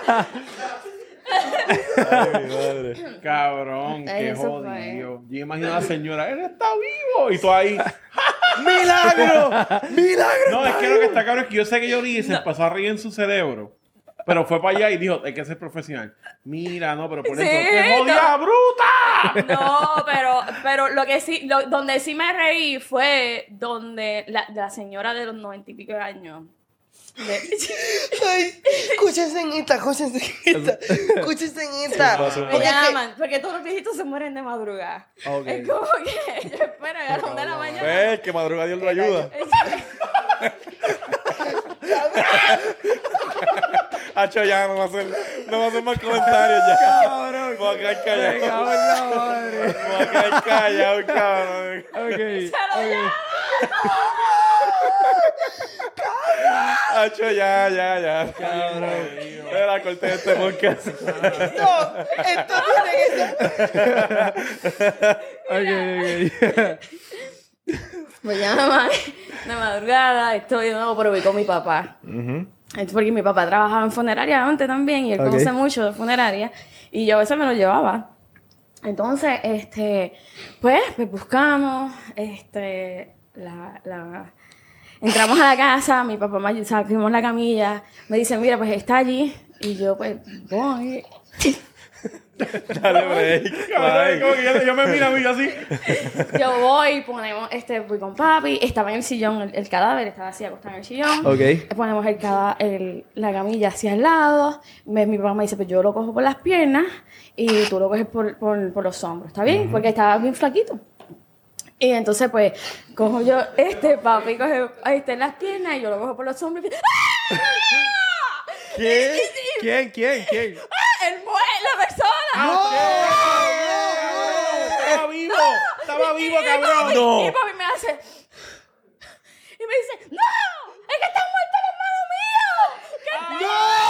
Speaker 3: Ay, mi madre.
Speaker 12: Cabrón, qué
Speaker 13: Eso
Speaker 12: jodido. Yo imagino a la señora, él está vivo. Y tú ahí.
Speaker 8: ¡Milagro! ¡Milagro!
Speaker 3: No, es que lo que está cabrón es que yo sé que Johnny se empezó a reír en su cerebro. Pero fue para allá y dijo, hay que ser profesional. Mira, no, pero por
Speaker 13: Sí,
Speaker 3: eso, ¡qué jodida bruta!
Speaker 13: No, pero lo que sí, donde sí me reí fue donde la señora de los 90 y pico de años.
Speaker 10: Ay, escúchense en esta.
Speaker 13: Me llaman, porque todos los viejitos se mueren de madrugada.
Speaker 2: Okay.
Speaker 13: Es como que yo espero a las 1 de la mañana.
Speaker 3: Ves que madruga Dios lo ayuda. Hacho, ya, no va a hacer más comentarios ya.
Speaker 8: Cabrón.
Speaker 3: Voy a quedar callado.
Speaker 8: Me cago en la madre.
Speaker 3: Voy a quedar callado, cabrón. Hacho, ya. Cabrón. Espera, corté este podcast.
Speaker 10: No, esto tiene que ser.
Speaker 13: Me llaman de madrugada, estoy de nuevo, pero voy con mi papá. Es porque mi papá trabajaba en funeraria antes también y él conoce mucho de funeraria y yo a veces me lo llevaba. Entonces, pues buscamos, entramos a la casa, mi papá me sacamos la camilla, me dice, mira, pues está allí y yo pues voy.
Speaker 3: Dale, break. Cabrón, como que yo me miro a mí así.
Speaker 13: Yo voy, ponemos, voy con papi, estaba en el sillón, el cadáver estaba así acostado en el sillón. Ponemos la camilla hacia el lado. Mi papá me dice, pues yo lo cojo por las piernas y tú lo coges por los hombros, ¿está bien? Porque estaba bien flaquito. Y entonces, pues, cojo yo, papi coge las piernas y yo lo cojo por los hombros y
Speaker 2: ¿Quién?
Speaker 13: la persona.
Speaker 3: Estaba vivo, cabrón.
Speaker 13: Y papi me hace y me dice, ¡no! ¡Es que está muerto el hermano mío! ¿Qué?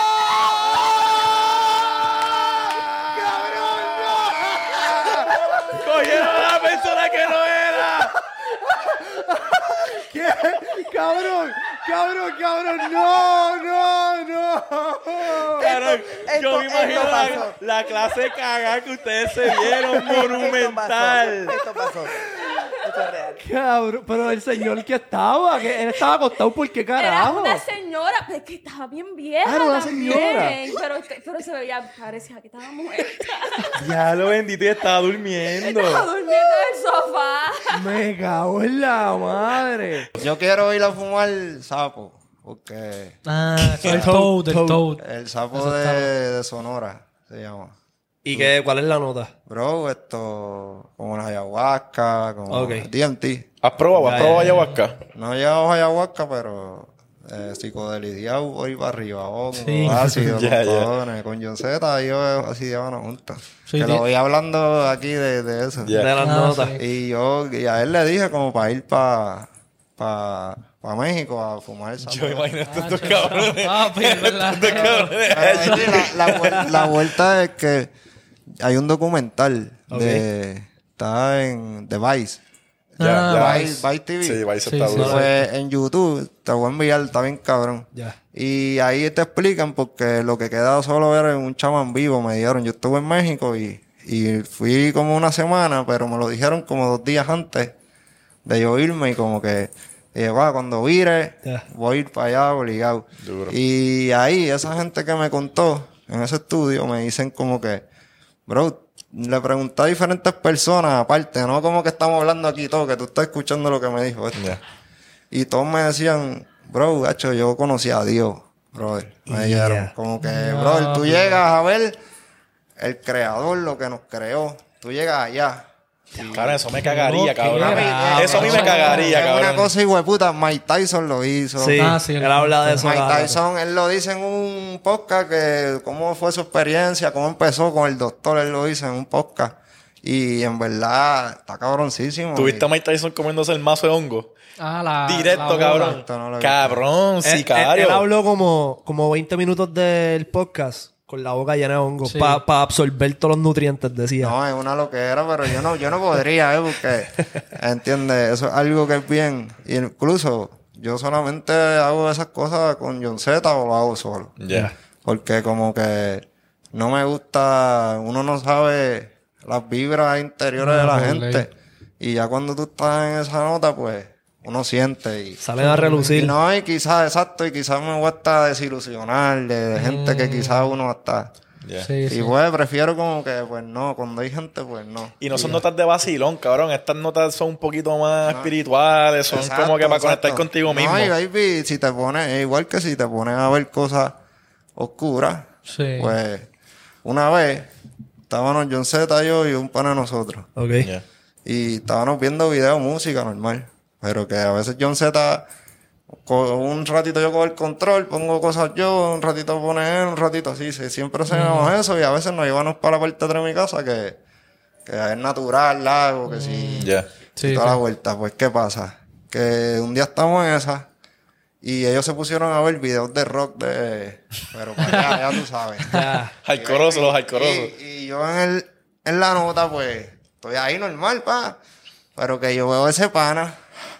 Speaker 3: Cogieron a la persona que no era.
Speaker 2: ¿Qué? Cabrón, no.
Speaker 3: Cabrón, yo me
Speaker 10: esto
Speaker 3: imagino
Speaker 10: pasó.
Speaker 3: la clase de cagada que ustedes se vieron monumental.
Speaker 10: Esto pasó. Esto es real.
Speaker 2: Cabrón, pero el señor que estaba, que él estaba acostado, ¿por qué
Speaker 13: Era
Speaker 2: carajo?
Speaker 13: una señora, pero es que estaba bien vieja.
Speaker 2: Era una
Speaker 13: también,
Speaker 2: señora.
Speaker 13: Pero se veía, parecía que estaba muerta.
Speaker 3: Ya lo bendito y estaba durmiendo.
Speaker 13: Estaba durmiendo en el sofá.
Speaker 2: Me cago en la madre.
Speaker 7: Yo quiero ir a fumar sapo. Porque
Speaker 1: El Toad.
Speaker 7: el sapo de Sonora se llama.
Speaker 2: ¿Y cuál es la nota?
Speaker 7: Bro, esto como la ayahuasca, como DMT.
Speaker 3: ¿Has probado ayahuasca?
Speaker 7: No he llegado a ayahuasca, pero psicodelidia voy para arriba, ácido, con John Z, yo así llevan juntas.
Speaker 1: Sí,
Speaker 7: que lo voy hablando aquí de eso.
Speaker 2: De las notas.
Speaker 7: Y a él le dije como para ir para México a fumar el sapo.
Speaker 3: Yo me imagino estos cabrones.
Speaker 1: Papi, es verdad.
Speaker 7: La vuelta es que hay un documental está en The Vice. Vice TV.
Speaker 3: Sí, Vice
Speaker 1: Sí,
Speaker 3: está
Speaker 1: sí.
Speaker 3: duro.
Speaker 7: Pues en YouTube, te voy a enviar, está bien cabrón.
Speaker 1: Ya.
Speaker 7: Y ahí te explican porque lo que queda solo era un chamán vivo, me dijeron. Yo estuve en México y fui como una semana, pero me lo dijeron como 2 días antes de yo irme y como que dije, cuando vire, voy a ir para allá obligado.
Speaker 3: Duro.
Speaker 7: Y ahí, esa gente que me contó en ese estudio, me dicen como que, bro, le pregunté a diferentes personas aparte, no como que estamos hablando aquí todo, que tú estás escuchando lo que me dijo esto. Y todos me decían, bro, gacho, yo conocí a Dios, brother. Me dijeron, como que, brother, tú llegas a ver el creador, lo que nos creó. Tú llegas allá.
Speaker 3: Claro, eso me cagaría, cabrón.
Speaker 7: Papi,
Speaker 3: Eso a mí me cagaría,
Speaker 7: es
Speaker 3: cabrón.
Speaker 7: una cosa hijueputa. Mike Tyson lo hizo.
Speaker 2: Sí, él habla de eso.
Speaker 7: Mike
Speaker 2: cada rato.
Speaker 7: Tyson, él lo dice en un podcast que cómo fue su experiencia, cómo empezó con el doctor, él lo dice en un podcast. Y en verdad está cabroncísimo.
Speaker 3: ¿Tuviste a Mike Tyson comiéndose el mazo de hongo? Directo,
Speaker 1: la
Speaker 3: cabrón.
Speaker 7: bola.
Speaker 3: Cabrón, sicario.
Speaker 2: Él habló como 20 minutos del podcast con la boca llena de hongos para absorber todos los nutrientes, decía.
Speaker 7: No, es una loquera, pero yo no podría, porque, ¿entiendes? Eso es algo que es bien. Y incluso yo solamente hago esas cosas con John Z o lo hago solo. Porque como que no me gusta, uno no sabe las vibras interiores de la gente. Y ya cuando tú estás en esa nota, pues uno siente y...
Speaker 2: Salen a relucir.
Speaker 7: Y no, y quizás me voy a estar desilusionar de gente que quizás uno hasta...
Speaker 3: Yeah.
Speaker 7: Y pues prefiero como que, pues no, cuando hay gente, pues no.
Speaker 3: Y no son notas de vacilón, cabrón. Estas notas son un poquito más espirituales, son
Speaker 7: Exacto,
Speaker 3: como que para
Speaker 7: exacto.
Speaker 3: conectar contigo mismo.
Speaker 7: No, y baby, si te pones, igual que si te pones a ver cosas oscuras,
Speaker 12: Sí.
Speaker 7: pues una vez estábamos John Z, yo y un pana de nosotros.
Speaker 2: Ok.
Speaker 3: Yeah.
Speaker 7: Y estábamos viendo videos, música normal. Pero que a veces John Z, un ratito yo cojo el control, pongo cosas yo, un ratito pone él, un ratito así. Siempre hacemos eso y a veces nos llevamos para la parte de atrás de mi casa que es natural, lago, que si
Speaker 3: Yeah.
Speaker 12: Sí,
Speaker 7: toda
Speaker 12: sí.
Speaker 7: la vuelta. Pues, ¿qué pasa? Que un día estamos en esa y ellos se pusieron a ver videos de rock pero para allá, ya tú sabes.
Speaker 3: Jalcorosos, los jalcorosos.
Speaker 7: Y yo en la nota, pues, estoy ahí normal, pa. Pero que yo veo ese pana,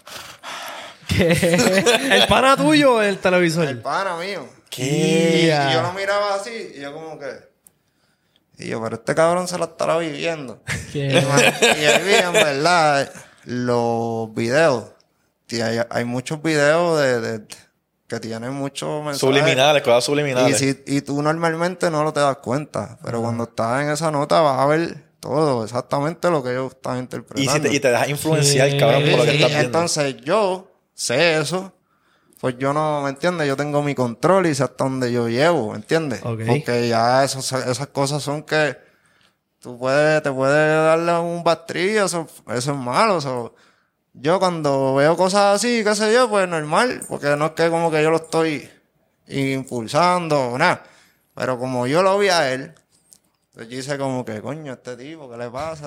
Speaker 2: ¿El pana tuyo o el televisor?
Speaker 7: el pana mío.
Speaker 3: ¿Qué?
Speaker 7: Y yo lo miraba así, y yo como que... Y yo, pero este cabrón se la estará viviendo. Y ahí vi, en verdad, los videos. Hay muchos videos que tienen muchos mensajes.
Speaker 3: Subliminales, cosas subliminales.
Speaker 7: Y tú normalmente no lo te das cuenta. Pero cuando estás en esa nota vas a ver todo, exactamente lo que ellos están interpretando.
Speaker 3: Y te dejas influenciar, cabrón, por lo que
Speaker 7: Sí,
Speaker 3: estás viendo.
Speaker 7: entonces yo sé eso. Pues yo no, ¿me entiendes? Yo tengo mi control y sé hasta dónde yo llevo, ¿me entiendes?
Speaker 2: Ok.
Speaker 7: Porque ya esas cosas son que te puedes darle un bastrillo, eso es malo. Yo cuando veo cosas así, qué sé yo, pues normal, porque no es que como que yo lo estoy impulsando o nada. Pero como yo lo vi a él, pues yo hice como que, coño, este tipo, ¿qué le pasa?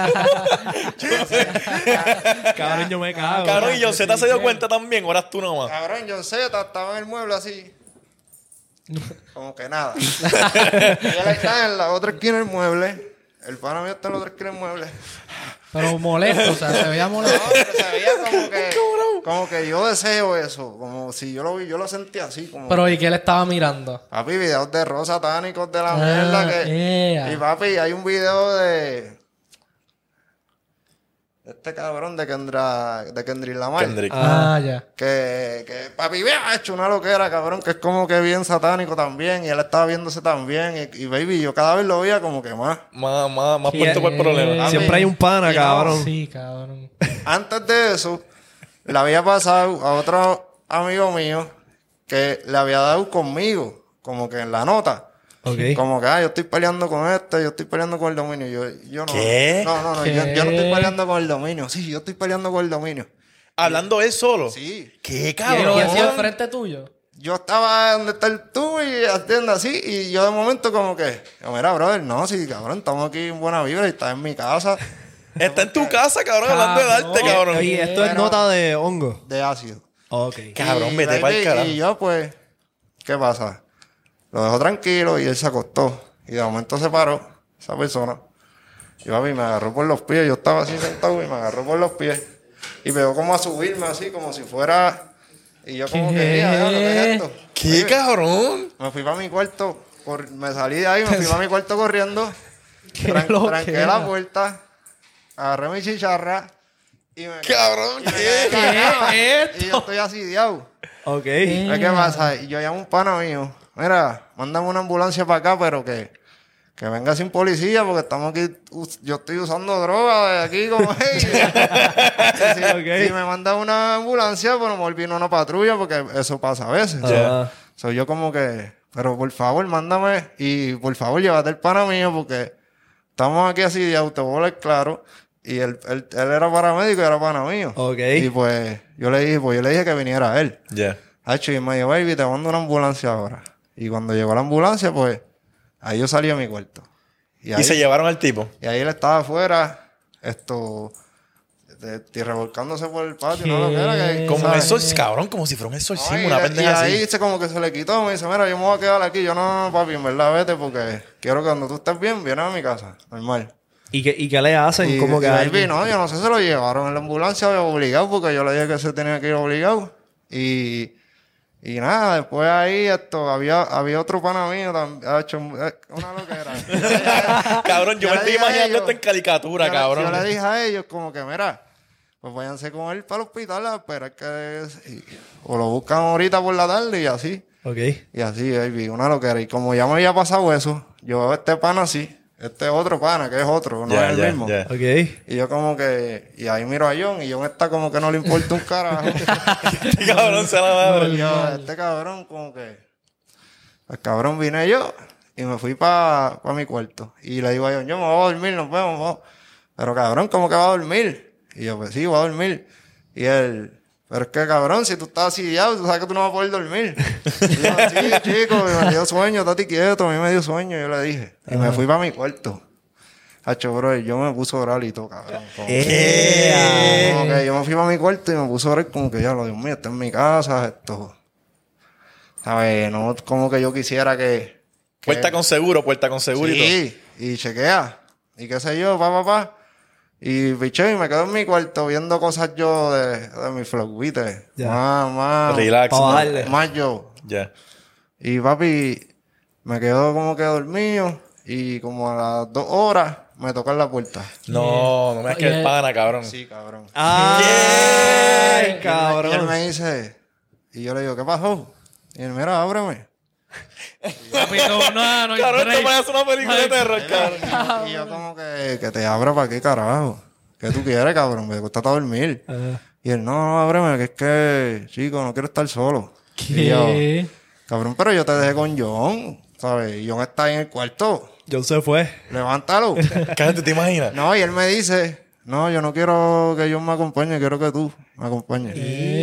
Speaker 2: Cabrón, yo me cago.
Speaker 3: Cabrón, y John Z se dio cuenta también, ahora tú nomás.
Speaker 7: Cabrón, John Z estaba en el mueble así. Como que nada. Y él está en la otra esquina del mueble. El pana mío está en la otra esquina del mueble.
Speaker 12: Pero molesto, o sea, se veía
Speaker 7: No,
Speaker 12: molesto.
Speaker 7: pero se veía como que yo deseo eso. Como si yo lo vi, yo lo sentía así. Como,
Speaker 12: Pero ¿y qué él estaba mirando?
Speaker 7: papi, videos de rock satánicos de la mierda que... Y papi, hay un video de este cabrón de Kendrick Lamar.
Speaker 3: Kendrick.
Speaker 12: Ya.
Speaker 7: Que papi ha hecho una loquera, cabrón, que es como que bien satánico también. Y él estaba viéndose también. Y baby, yo cada vez lo veía como que más.
Speaker 3: Más puesto por el problema.
Speaker 2: Siempre hay un pana,
Speaker 7: Y no,
Speaker 2: cabrón.
Speaker 12: Sí, cabrón.
Speaker 7: Antes de eso, le había pasado a otro amigo mío que le había dado conmigo, como que en la nota.
Speaker 2: Ok.
Speaker 7: Como que, yo estoy peleando con yo estoy peleando con el dominio. Yo no.
Speaker 3: ¿Qué?
Speaker 7: No, yo no estoy peleando con el dominio. Sí, yo estoy peleando con el dominio.
Speaker 3: Hablando él solo.
Speaker 7: Sí.
Speaker 3: ¿Qué,
Speaker 12: ¿Y
Speaker 3: cabrón?
Speaker 12: lo decía enfrente tuyo?
Speaker 7: Yo estaba donde está el tú y haciendo así, y yo de momento como que, mira, brother, no, sí, cabrón, estamos aquí en buena vibra y estás en mi casa
Speaker 3: Está en tu casa, cabrón, hablando de arte, cabrón.
Speaker 2: Oye, esto es
Speaker 7: Pero-
Speaker 2: nota de hongo.
Speaker 7: de ácido.
Speaker 2: Ok.
Speaker 3: Cabrón,
Speaker 7: Y,
Speaker 3: vete
Speaker 7: baby,
Speaker 3: para el carajo.
Speaker 7: Y yo, pues, ¿qué pasa? Lo dejó tranquilo y él se acostó. Y de momento se paró esa persona. Y papi me agarró por los pies. Yo estaba así sentado y me agarró por los pies. Y me dio como a subirme así, como si fuera... Y yo como que, "Diablo, ¿qué es esto?"
Speaker 3: ¿Qué,
Speaker 7: Baby,
Speaker 3: cabrón?
Speaker 7: me fui para mi cuarto. Me salí de ahí, me fui para mi cuarto corriendo.
Speaker 12: loquera.
Speaker 7: Tranqué la puerta. Agarré mi chicharra. Y me
Speaker 3: Cabrón, ¿qué?
Speaker 12: ¿Qué es
Speaker 7: Y yo estoy asidiado.
Speaker 2: Ok.
Speaker 7: ¿Qué pasa? Y yo llamo a un pana mío. Mira, mándame una ambulancia para acá, pero que venga sin policía, porque estamos aquí. Yo estoy usando droga de aquí como si me manda una ambulancia, pues me vino una patrulla, porque eso pasa a veces.
Speaker 2: Ya.
Speaker 7: So, yo como que, pero por favor, mándame y por favor, llévate el pana mío, porque estamos aquí así de auto, voy a hablar claro. Y él era paramédico y era pana mío.
Speaker 2: Ok.
Speaker 7: Y pues yo le dije que viniera él.
Speaker 3: Ya.
Speaker 7: Hacho, y me dijo, baby, te mando una ambulancia ahora. Y cuando llegó la ambulancia, pues, ahí yo salí a mi cuarto.
Speaker 3: Y se llevaron al tipo.
Speaker 7: Y ahí él estaba afuera, revolcándose por el patio, ¿no? Lo que era que,
Speaker 3: Como
Speaker 7: ¿sabes?
Speaker 3: eso, cabrón, como si fuera un exorcismo,
Speaker 7: Ay,
Speaker 3: una
Speaker 7: y
Speaker 3: pendeja
Speaker 7: ahí
Speaker 3: así.
Speaker 7: como que se le quitó, me dice, mira, yo me voy a quedar aquí. Yo, no, papi, en verdad, vete, porque quiero que cuando tú estés bien, vienes a mi casa, normal.
Speaker 2: ¿Y qué le hacen?
Speaker 7: Y,
Speaker 2: ¿Cómo que
Speaker 7: y baby,
Speaker 2: alguien-
Speaker 7: no, yo no sé, se lo llevaron en la ambulancia obligado, porque yo le dije que se tenía que ir obligado. Y nada, después ahí había otro pana mío también, ha hecho una loquera.
Speaker 3: Cabrón, yo me
Speaker 7: le
Speaker 3: estoy
Speaker 7: dije a
Speaker 3: imaginando
Speaker 7: ellos-
Speaker 3: esto en caricatura, cabrón.
Speaker 7: Yo le dije a ellos como que, mira, pues váyanse con él para el hospital a esperar o lo buscan ahorita por la tarde y así.
Speaker 3: Ok.
Speaker 7: Y así, baby, una loquera. Y como ya me había pasado eso, yo veo a este pana así, este otro pana, que es otro, no es el mismo.
Speaker 3: Ok.
Speaker 7: Y yo como que, y ahí miro a John, y John está como que no le importa un carajo.
Speaker 3: Este cabrón se la madre.
Speaker 7: Y yo, este cabrón como que, el cabrón vine yo, y me fui para mi cuarto. Y le digo a John, yo me voy a dormir, nos vemos, vamos. Pero cabrón, ¿cómo que va a dormir? Y yo, pues sí, voy a dormir. Y él... Pero es que, cabrón, si tú estás así ya, tú sabes que tú no vas a poder dormir. Y yo, sí, chico, y me dio sueño, estate quieto, a mí me dio sueño, yo le dije. Y me fui para mi cuarto. Hacho, bro, y yo me puse a orar y todo, cabrón. Como que yo me fui para mi cuarto y me puse a orar como que ya, lo Dios mío, esto es mi casa, esto. ¿Sabes? No como que yo quisiera que...
Speaker 3: Puerta con seguro y todo.
Speaker 7: Sí, y chequea. Y qué sé yo, pa. Y piché, y me quedo en mi cuarto viendo cosas yo de mi flow, ¿viste? Más.
Speaker 3: Relax.
Speaker 7: Más yo.
Speaker 3: Ya.
Speaker 7: Y papi, me quedo como que dormido. Y como a las 2 horas, me tocan la puerta.
Speaker 3: No me das que el pana, cabrón.
Speaker 7: Sí, cabrón.
Speaker 2: ¡Ay,
Speaker 7: Y
Speaker 2: cabrón!
Speaker 7: él me dice, y yo le digo, ¿qué pasó? Y él, mira, ábreme.
Speaker 12: No,
Speaker 3: Cabrón, esto parece una película de terror, cabrón.
Speaker 7: Y yo como que te abra para qué carajo. ¿Qué tú quieres, cabrón? Me cuesta hasta dormir. Y él, no, ábreme, que es que, chico, no quiero estar solo. Y yo, cabrón, pero yo te dejé con John, ¿sabes? Y John está ahí en el cuarto.
Speaker 3: John se fue.
Speaker 7: Levántalo.
Speaker 3: Cállate, ¿te imaginas?
Speaker 7: No, y él me dice, no, yo no quiero que John me acompañe, quiero que tú me acompañes.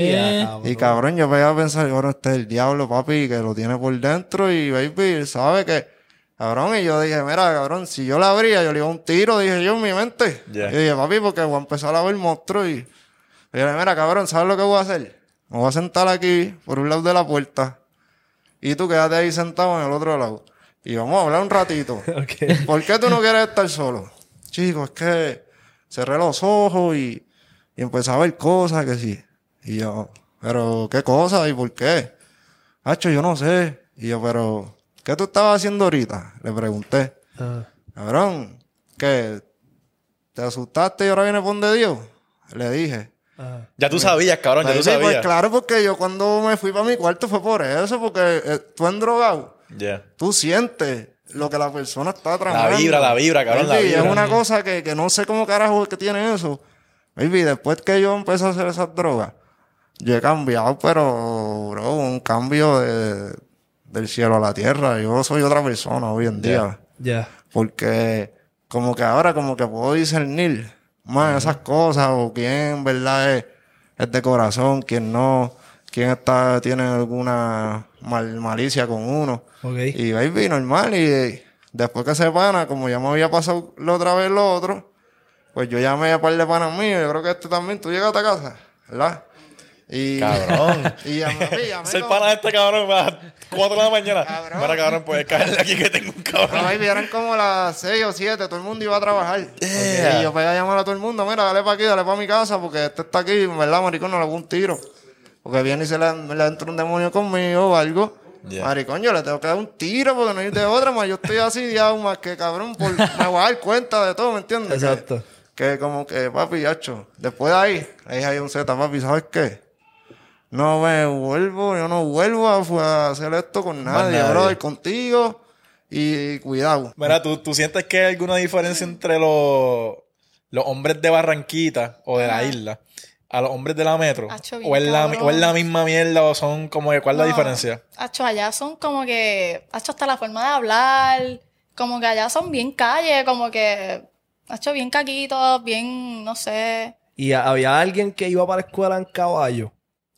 Speaker 7: Y cabrón, yo voy a pensar, bueno, este es el diablo, papi, que lo tiene por dentro y baby, él sabe que, cabrón, y yo dije, mira, cabrón, si yo la abría, yo le iba a un tiro, dije yo en mi mente.
Speaker 3: Yeah.
Speaker 7: Y dije, papi, porque voy a empezar a ver monstruos y yo le dije, mira, cabrón, ¿sabes lo que voy a hacer? Me voy a sentar aquí, por un lado de la puerta, y tú quédate ahí sentado en el otro lado. Y vamos a hablar un ratito. ¿Por qué tú no quieres estar solo? Chico, es que cerré los ojos y empecé a ver cosas que sí. Y yo, pero ¿qué cosas y por qué? Hacho, yo no sé. Y yo, pero ¿qué tú estabas haciendo ahorita? Le pregunté. Cabrón, ¿qué? ¿Te asustaste y ahora viene pon de Dios? Le dije.
Speaker 3: Ya tú sabías, cabrón, ya tú
Speaker 7: Sí,
Speaker 3: sabías.
Speaker 7: pues claro, porque yo cuando me fui para mi cuarto fue por eso, porque tú endrogado, tú sientes lo que la persona está tramando.
Speaker 3: La vibra, cabrón,
Speaker 7: Baby,
Speaker 3: la vibra.
Speaker 7: Es una cosa que no sé cómo carajo es que tiene eso. Baby, después que yo empecé a hacer esas drogas, yo he cambiado, pero, bro, un cambio del cielo a la tierra. Yo soy otra persona hoy en día. Porque como que ahora como que puedo discernir más esas cosas, o quién en verdad es de corazón, quién no, quién tiene alguna malicia con uno. Y baby, normal. Y después que se pana, como ya me había pasado la otra vez lo otro, pues yo llamé a un par de panas míos. Yo creo que este también, tú llegaste a casa, ¿verdad? Y,
Speaker 3: cabrón.
Speaker 7: Y llamé
Speaker 3: el pana de este cabrón a las 4 de la mañana. Mira, cabrón, puedes caerle aquí que tengo un cabrón.
Speaker 7: Baby, eran como las 6 o 7, todo el mundo iba a trabajar. Y yo pegué a llamar a todo el mundo, mira, dale para aquí, dale para mi casa, porque este está aquí, ¿verdad, maricón? No le hago un tiro. Porque viene y se le entra un demonio conmigo o algo. Maricón, yo le tengo que dar un tiro porque no hay de otra, más yo estoy así, ya más que cabrón, me voy a dar cuenta de todo, ¿me entiendes?
Speaker 2: Exacto.
Speaker 7: Que como que, papi, hacho, después de ahí, le dije ahí un Z, papi, ¿sabes qué? yo no vuelvo a hacer esto con nadie, brother, contigo y cuidado.
Speaker 3: Mira, ¿tú sientes que hay alguna diferencia entre los hombres de Barranquita o de la isla a los hombres de la metro?
Speaker 14: Acho,
Speaker 3: ¿O es la misma mierda o son como que, cuál es la diferencia?
Speaker 14: Acho, allá son como que, acho, hasta la forma de hablar, como que allá son bien calle, como que, acho, bien caquitos, bien, no sé.
Speaker 2: Y había alguien que iba para la escuela en caballo.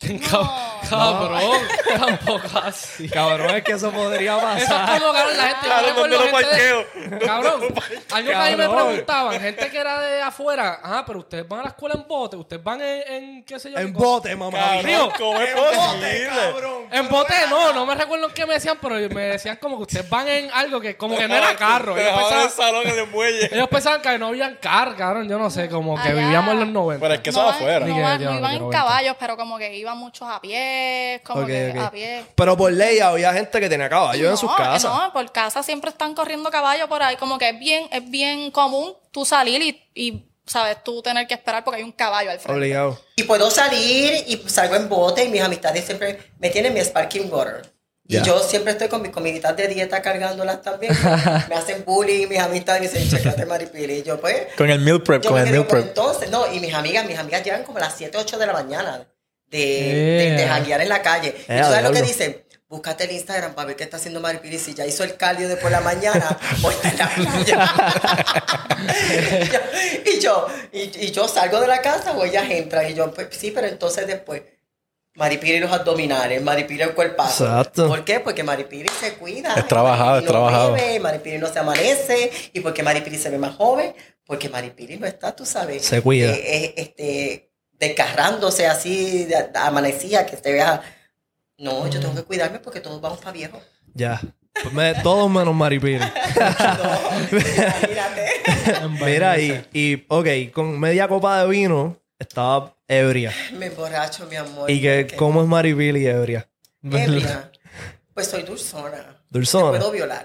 Speaker 12: Cabrón, tampoco así.
Speaker 1: Cabrón, es que eso podría pasar.
Speaker 12: Eso es como, cabrón, la gente.
Speaker 3: Claro,
Speaker 12: yo me
Speaker 3: ¿dónde lo
Speaker 12: acuerdo gente
Speaker 3: parqueo?
Speaker 12: Cabrón, algo que a mí me
Speaker 1: Cabrón.
Speaker 12: preguntaban, gente que era de afuera, pero ustedes van a la escuela en bote, ustedes van en qué sé yo.
Speaker 2: En bote, mamá.
Speaker 12: Río.
Speaker 3: ¿Cómo es posible?
Speaker 12: En bote no me recuerdo qué me decían, pero me decían como que ustedes van en algo que como que no era carro.
Speaker 3: Te dejaban en el salón en el muelle.
Speaker 12: Ellos pensaban que no habían carro, cabrón, yo no sé, como que
Speaker 14: Allá.
Speaker 12: vivíamos en los 90.
Speaker 3: Pero es que eso es afuera.
Speaker 14: No,
Speaker 12: Ni que
Speaker 14: no
Speaker 12: yo,
Speaker 14: iban
Speaker 12: yo
Speaker 14: en
Speaker 12: no
Speaker 14: caballos, pero como que iban muchos a pie, como que a pie.
Speaker 2: Pero por ley había gente que tenía caballos en sus casas.
Speaker 14: No, por casa siempre están corriendo caballos por ahí, como que es bien común tú salir y ¿sabes? Tú tener que esperar porque hay un caballo al frente.
Speaker 2: Obligado.
Speaker 10: Y puedo salir y salgo en bote y mis amistades siempre me tienen mi sparkling water.
Speaker 2: Ya.
Speaker 10: Y yo siempre estoy con mis comiditas de dieta cargándolas también. Me hacen bullying, mis amistades me dicen, checate Maripili. Y yo, pues...
Speaker 3: Con el meal prep,
Speaker 10: yo
Speaker 3: con
Speaker 10: me
Speaker 3: el
Speaker 10: quedo
Speaker 3: meal
Speaker 10: como
Speaker 3: prep.
Speaker 10: entonces, no, y mis amigas llegan como a las 7, 8 de la mañana de janguear en la calle. Y tú sabes lo que dicen, búscate el Instagram para ver qué está haciendo Maripili. Si ya hizo el cardio de por la mañana o está en la playa. y yo salgo de la casa o ellas entran. Y yo, pues sí, pero entonces después... Maripili los abdominales, Maripili el cuerpazo.
Speaker 2: Exacto.
Speaker 10: ¿Por qué? Porque Maripili se cuida.
Speaker 3: Es trabajado,
Speaker 10: Maripili
Speaker 3: es trabajado.
Speaker 10: No bebe, Maripili no se amanece. ¿Y porque Maripili se ve más joven? Porque Maripili no está, tú sabes.
Speaker 2: Se cuida.
Speaker 10: Descarrándose así, amanecía, que te vea. No, yo tengo que cuidarme porque todos vamos para viejo.
Speaker 2: Ya. Pues todos menos Maripili. Mira, ok, con media copa de vino estaba ebria.
Speaker 10: Me emborracho, mi amor.
Speaker 2: ¿Y cómo es Maripili ebria?
Speaker 10: Ebria. Pues soy dulzona.
Speaker 2: Dulzona.
Speaker 10: Te puedo violar.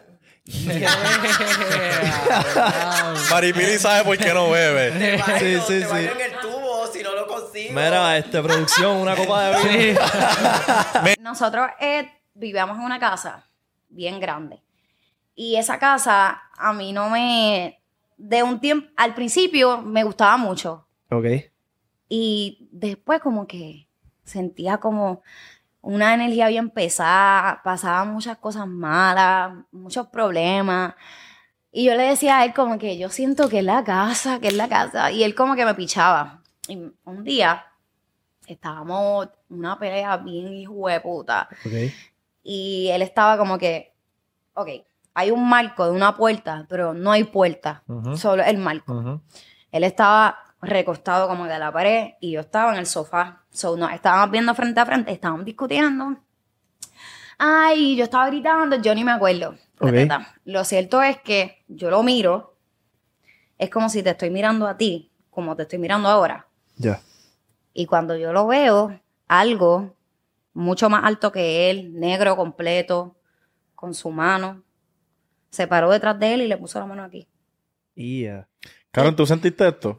Speaker 3: Maripili sabe por qué no bebe.
Speaker 2: Sí.
Speaker 10: En el tubo si no lo consigo.
Speaker 2: Mira, producción, una copa de vino.
Speaker 15: Nosotros vivíamos en una casa bien grande. Y esa casa a mí no me... De un tiempo... Al principio me gustaba mucho.
Speaker 2: Ok.
Speaker 15: Y después como que sentía como una energía bien pesada, pasaban muchas cosas malas, muchos problemas. Y yo le decía a él como que yo siento que es la casa. Y él como que me pichaba. Y un día estábamos en una pelea bien hijo de puta.
Speaker 2: Ok.
Speaker 15: Y él estaba como que, ok, hay un marco de una puerta, pero no hay puerta, solo el marco. Él estaba recostado como que a la pared y yo estaba en el sofá. So, nos estábamos viendo frente a frente, estábamos discutiendo. Ay, yo estaba gritando, yo ni me acuerdo.
Speaker 2: Okay.
Speaker 15: Lo cierto es que yo lo miro, es como si te estoy mirando a ti, como te estoy mirando ahora.
Speaker 2: Ya.
Speaker 15: Y cuando yo lo veo, algo mucho más alto que él, negro completo, con su mano, se paró detrás de él y le puso la mano aquí.
Speaker 3: Karen, ¿tú sentiste esto?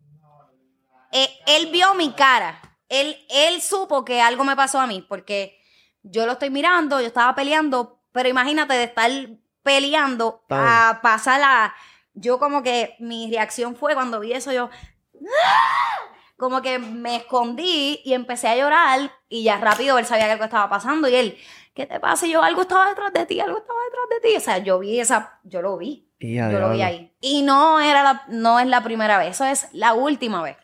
Speaker 15: Él vio mi cara. Él supo que algo me pasó a mí, porque yo lo estoy mirando, yo estaba peleando, pero imagínate de estar peleando a pasar a... Yo como que mi reacción fue cuando vi eso, yo... Como que me escondí y empecé a llorar y ya rápido él sabía que algo estaba pasando y él, ¿qué te pasa? Y yo, algo estaba detrás de ti. O sea, yo lo vi. Yo lo vi ahí. Y no es la primera vez, eso es la última vez.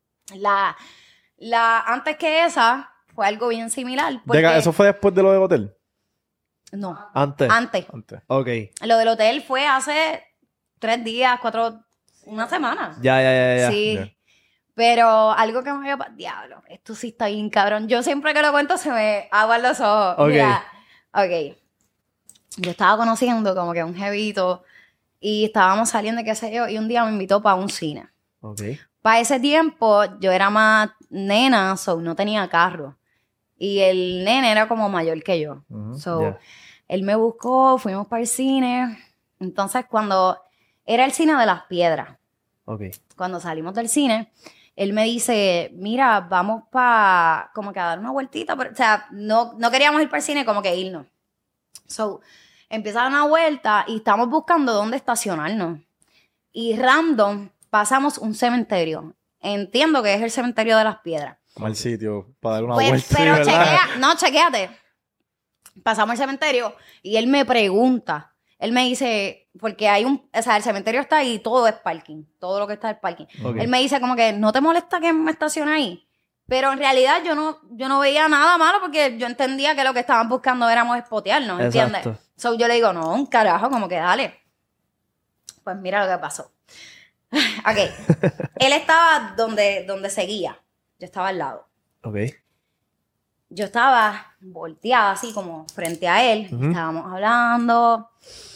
Speaker 15: Antes que esa fue algo bien similar. Porque...
Speaker 3: ¿Eso fue después de lo del hotel?
Speaker 15: No.
Speaker 2: Antes. Ok.
Speaker 15: Lo del hotel fue hace 3 días, 4, una semana.
Speaker 2: Ya.
Speaker 15: Sí.
Speaker 2: Ya.
Speaker 15: Pero algo que me había... Diablo, esto sí está bien cabrón. Yo siempre que lo cuento se me aguan los ojos.
Speaker 2: Ok.
Speaker 15: Mira, ok. Yo estaba conociendo como que un jevito y estábamos saliendo, qué sé yo, y un día me invitó para un cine.
Speaker 2: Ok.
Speaker 15: Para ese tiempo yo era más nena, so no tenía carro. Y el nene era como mayor que yo. Él me buscó, fuimos para el cine. Entonces cuando... Era el cine de Las Piedras.
Speaker 2: Ok.
Speaker 15: Cuando salimos del cine... Él me dice, mira, vamos para como que a dar una vueltita. Pero, o sea, no queríamos ir para el cine, como que irnos. So, empieza a dar una vuelta y estamos buscando dónde estacionarnos. Y random pasamos un cementerio. Entiendo que es el cementerio de Las Piedras.
Speaker 3: Mal sitio para dar una
Speaker 15: Pues,
Speaker 3: vuelta.
Speaker 15: pero
Speaker 3: ¿verdad?
Speaker 15: chequéate. Pasamos el cementerio y él me pregunta. Él me dice, porque el cementerio está ahí, todo es parking. Todo lo que está es parking.
Speaker 2: Okay.
Speaker 15: Él me dice como que, ¿no te molesta que me estacione ahí? Pero en realidad yo no veía nada malo porque yo entendía que lo que estaban buscando éramos espotearnos, ¿entiendes?
Speaker 2: Exacto.
Speaker 15: So yo le digo, no, un carajo, como que dale. Pues mira lo que pasó. Ok. Él estaba donde seguía. Yo estaba al lado.
Speaker 2: Ok.
Speaker 15: Yo estaba volteada así como frente a él. Estábamos hablando.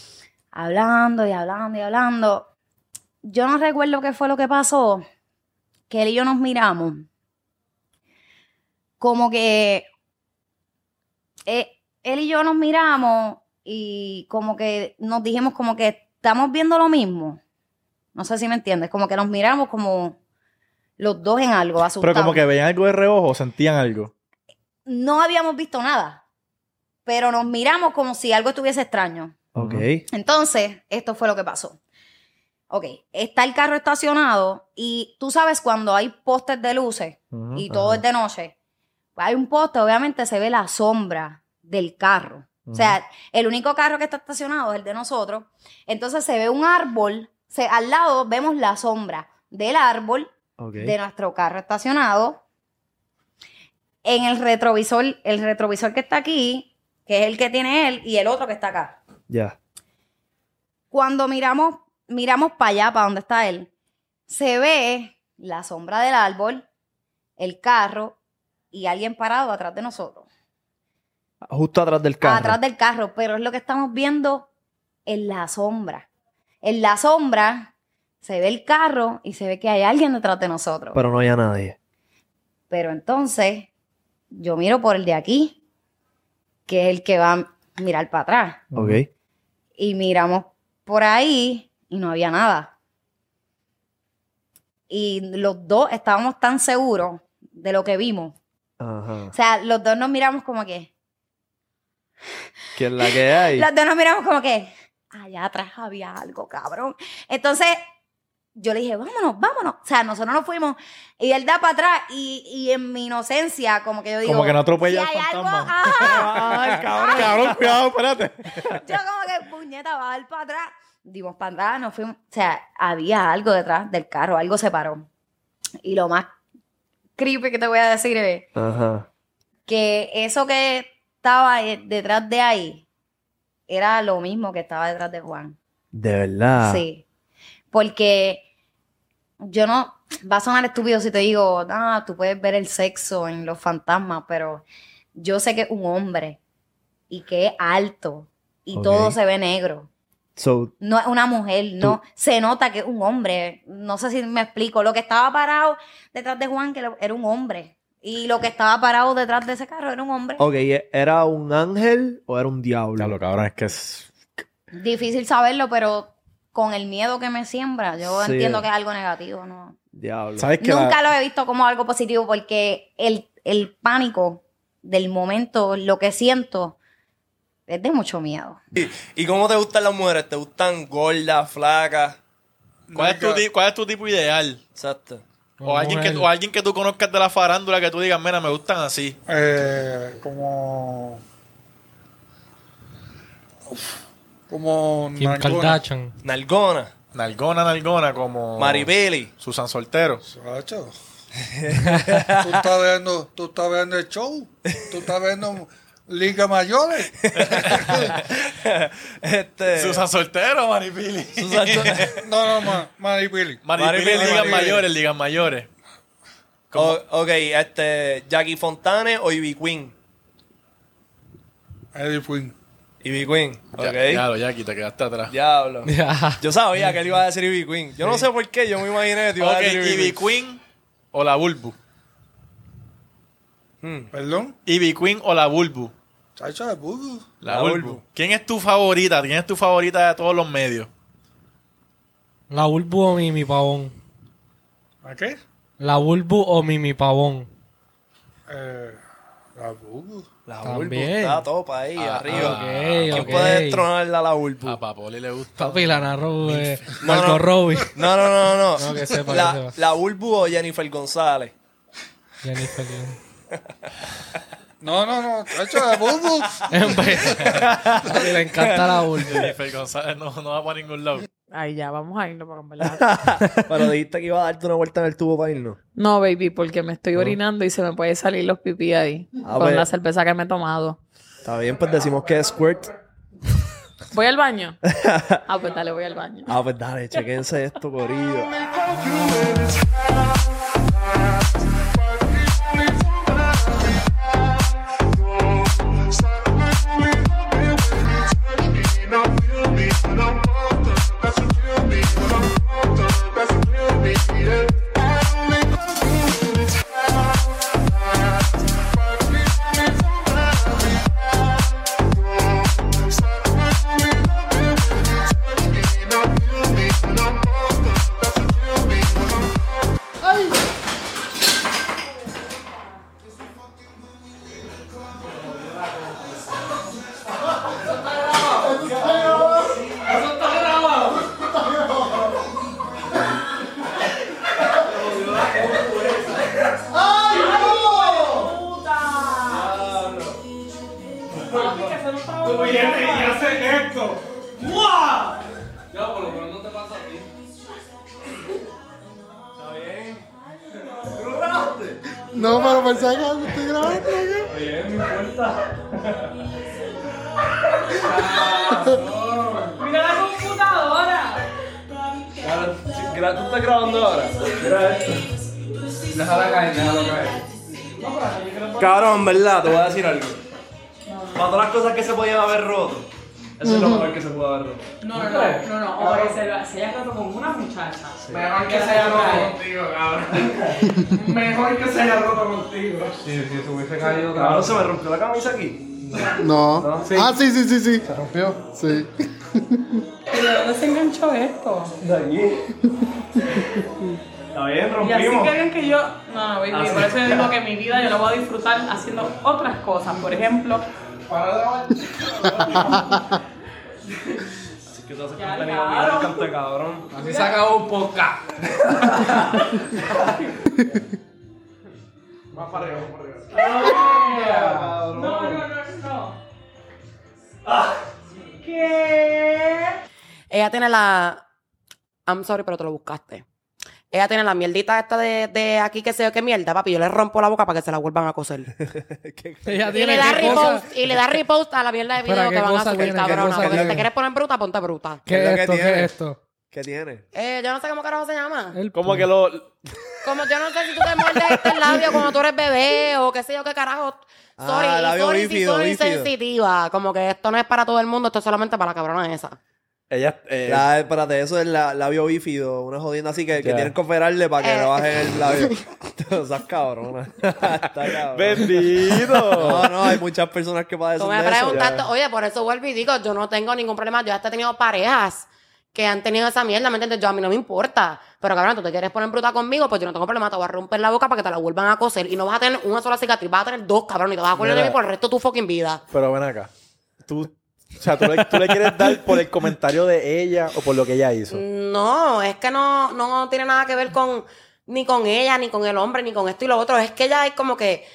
Speaker 15: Yo no recuerdo qué fue lo que pasó, que él y yo nos miramos. Como que él y yo nos miramos y como que nos dijimos como que estamos viendo lo mismo. No sé si me entiendes. Como que nos miramos como los dos en algo, asustados.
Speaker 3: Pero como que veían algo de reojo o sentían algo.
Speaker 15: No habíamos visto nada, pero nos miramos como si algo estuviese extraño.
Speaker 2: Ok.
Speaker 15: Entonces, esto fue lo que pasó. Ok, está el carro estacionado y tú sabes cuando hay postes de luces y todo es de noche, pues hay un poste, obviamente se ve la sombra del carro. O sea, el único carro que está estacionado es el de nosotros. Entonces se ve un árbol, al lado vemos la sombra del árbol de nuestro carro estacionado. En el retrovisor que está aquí, que es el que tiene él, y el otro que está acá.
Speaker 2: Ya.
Speaker 15: Cuando miramos para allá, para donde está él, se ve la sombra del árbol, el carro y alguien parado atrás de nosotros.
Speaker 2: Justo atrás del carro.
Speaker 15: Atrás del carro, pero es lo que estamos viendo en la sombra. En la sombra se ve el carro y se ve que hay alguien detrás de nosotros.
Speaker 2: Pero no había nadie.
Speaker 15: Pero entonces, yo miro por el de aquí, que es el que va a mirar para atrás.
Speaker 2: Ok.
Speaker 15: Y miramos por ahí y no había nada. Y los dos estábamos tan seguros de lo que vimos.
Speaker 2: Ajá.
Speaker 15: O sea, los dos nos miramos como que...
Speaker 2: ¿Qué es la que hay?
Speaker 15: Los dos nos miramos como que... Allá atrás había algo, cabrón. Entonces, yo le dije, vámonos. O sea, nosotros nos fuimos y él da para atrás y en mi inocencia, como que yo digo...
Speaker 3: Como que no atropella
Speaker 15: si
Speaker 3: al
Speaker 15: hay
Speaker 3: fantasma.
Speaker 15: algo, ajá.
Speaker 3: Ay, cabrón, cuidado, espérate.
Speaker 15: Yo como que, puñeta, va a dar para atrás. Dimos para atrás, nos fuimos. O sea, había algo detrás del carro, algo se paró. Y lo más creepy que te voy a decir es que eso que estaba detrás de ahí era lo mismo que estaba detrás de Juan.
Speaker 2: ¿De verdad?
Speaker 15: Sí. Porque yo no... Va a sonar estúpido si te digo, tú puedes ver el sexo en los fantasmas, pero yo sé que es un hombre y que es alto y todo se ve negro. No es una mujer, no. Se nota que es un hombre. No sé si me explico. Lo que estaba parado detrás de Juan que era un hombre. Y lo que estaba parado detrás de ese carro era un hombre.
Speaker 2: Ok, ¿era un ángel o era un diablo?
Speaker 3: Claro, cabrón, es que es...
Speaker 15: Difícil saberlo, pero con el miedo que me siembra, yo entiendo que es algo negativo, ¿no?
Speaker 2: Diablo.
Speaker 3: ¿Sabes qué?
Speaker 15: Nunca lo he visto como algo positivo porque el pánico del momento, lo que siento, es de mucho miedo.
Speaker 2: ¿Y cómo te gustan las mujeres? ¿Te gustan gordas, flacas?
Speaker 3: ¿Cuál es tu tipo ideal?
Speaker 2: Exacto.
Speaker 3: O alguien que tú conozcas de la farándula que tú digas, mira, me gustan así.
Speaker 11: Como
Speaker 12: Kim Kardashian.
Speaker 2: Nalgona,
Speaker 3: como...
Speaker 2: Maribeli.
Speaker 3: Susan Soltero.
Speaker 11: Sacho. ¿Tú estás viendo el show? ¿Tú estás viendo Liga Mayores?
Speaker 3: Susan Soltero o Maribeli.
Speaker 11: No, Maribeli.
Speaker 3: Maribeli, Ligas Mayores.
Speaker 2: Ok, Jackie Fontane o Ivy Queen. Ivy Queen, ok.
Speaker 3: Diablo, Jackie, te quedaste atrás.
Speaker 2: Diablo. Yo sabía que él iba a decir Ivy Queen. Yo no sé por qué, yo me imaginé que te iba a decir
Speaker 3: Ivy Queen o la Bulbu.
Speaker 11: ¿Perdón?
Speaker 3: Ivy Queen o la Bulbu.
Speaker 11: Chacho, la Bulbu.
Speaker 3: La Bulbu. ¿Quién es tu favorita? ¿Quién es tu favorita de todos los medios?
Speaker 12: La Bulbu o Mimi Pavón.
Speaker 11: ¿A qué?
Speaker 12: La Bulbu o Mimi Pavón.
Speaker 11: La Bulbu.
Speaker 2: La Bulbu está top ahí, arriba.
Speaker 12: ¿Quién
Speaker 2: puede destronarla a la Bulbu?
Speaker 3: A Papoli le gusta.
Speaker 12: Papi, la narró Marco Robbie.
Speaker 2: No.
Speaker 12: No, que sepa,
Speaker 2: la Bulbu o Jennifer González.
Speaker 12: Jennifer.
Speaker 11: No, chacho, la Bulbu.
Speaker 12: Le encanta la Bulbu.
Speaker 3: Jennifer González no va para ningún lado.
Speaker 9: Ay, ya, vamos a irnos porque en verdad.
Speaker 2: Pero dijiste que iba a darte una vuelta en el tubo para irnos.
Speaker 9: No, baby, porque me estoy orinando y se me puede salir los pipí ahí. Con la cerveza que me he tomado.
Speaker 2: Está bien, pues decimos que es squirt.
Speaker 9: ¿Voy al baño? Pues dale, voy al baño.
Speaker 2: Pues dale, chequense esto, corillo.
Speaker 16: No, pero por si acaso estoy grabando.
Speaker 12: Oye, no importa.
Speaker 9: Mira la computadora.
Speaker 12: ¿Tú estás grabando ahora? Mira esto. Déjala caer.
Speaker 2: Cabrón, ¿verdad? Te voy a decir algo. Para todas las cosas que se podían haber roto, eso es lo mejor que se pudo haber roto.
Speaker 9: No. O que se haya roto con una muchacha.
Speaker 12: Mejor que se haya roto contigo, cabrón. Mejor que se haya roto contigo. Sí, se hubiese caído,
Speaker 2: Cabrón, se me rompió la camisa aquí.
Speaker 16: No.
Speaker 12: Sí.
Speaker 16: Ah, sí. ¿Se rompió? Sí.
Speaker 9: ¿Pero de dónde se enganchó esto?
Speaker 2: De aquí. Está bien,
Speaker 9: Y así
Speaker 2: rompimos.
Speaker 9: creen que yo... No, baby,
Speaker 2: Así.
Speaker 9: por eso yo digo que mi vida yo la voy a disfrutar haciendo otras cosas. Por ejemplo...
Speaker 2: Así que tú haces
Speaker 9: Ya,
Speaker 2: contenido,
Speaker 9: claro.
Speaker 2: mira el canto de cabrón.
Speaker 12: Así se acabó un podcast. Más para arriba,
Speaker 9: No.
Speaker 10: ¿Qué? Ella tiene la... I'm sorry, pero te lo buscaste. Ella tiene la mierdita esta de aquí, que sé yo qué mierda, papi. Yo le rompo la boca para que se la vuelvan a coser.
Speaker 12: Ella
Speaker 10: Y
Speaker 12: tiene
Speaker 10: le da
Speaker 12: qué cosa.
Speaker 10: repost, y le da repost a la mierda de
Speaker 12: Espera,
Speaker 10: video
Speaker 12: ¿qué
Speaker 10: que van a
Speaker 12: cosa
Speaker 10: subir,
Speaker 12: tiene? ¿Qué
Speaker 10: cabrona.
Speaker 12: cosa
Speaker 10: Porque si
Speaker 12: tiene?
Speaker 10: te quieres poner bruta, ponte bruta.
Speaker 12: ¿Qué es esto? ¿Qué es esto?
Speaker 2: ¿Qué tiene?
Speaker 10: Yo no sé cómo carajo se llama.
Speaker 2: Como que lo...
Speaker 10: Como yo no sé si tú te muerdes este labio cuando tú eres bebé o qué sé yo qué carajo. Sorry,
Speaker 2: labio
Speaker 10: sorry si
Speaker 2: bífido,
Speaker 10: soy
Speaker 2: bífido.
Speaker 10: sensitiva. Como que esto no es para todo el mundo, esto es solamente para la cabrona esa.
Speaker 2: Ella, espérate, eso es labio bífido, una jodienda así que tienen que operarle para que le bajen el labio. O sea, cabrona. Está cabrón.
Speaker 8: ¡Bendito!
Speaker 2: No, hay muchas personas que padecen
Speaker 10: Tú me
Speaker 2: de eso.
Speaker 10: preguntaste, oye, por eso vuelvo y digo, yo no tengo ningún problema. Yo hasta he tenido parejas que han tenido esa mierda, ¿me entiendes? Yo a mí no me importa. Pero cabrón, tú te quieres poner bruta conmigo, pues yo no tengo problema. Te voy a romper la boca para que te la vuelvan a coser. Y no vas a tener una sola cicatriz, vas a tener dos, cabrón. Y te vas a acordar de mí por el resto de tu fucking vida.
Speaker 8: Pero ven acá. ¿Tú le quieres dar por el comentario de ella o por lo que ella hizo?
Speaker 10: No, es que no tiene nada que ver con ni con ella, ni con el hombre, ni con esto y lo otro. Es que ella es como que,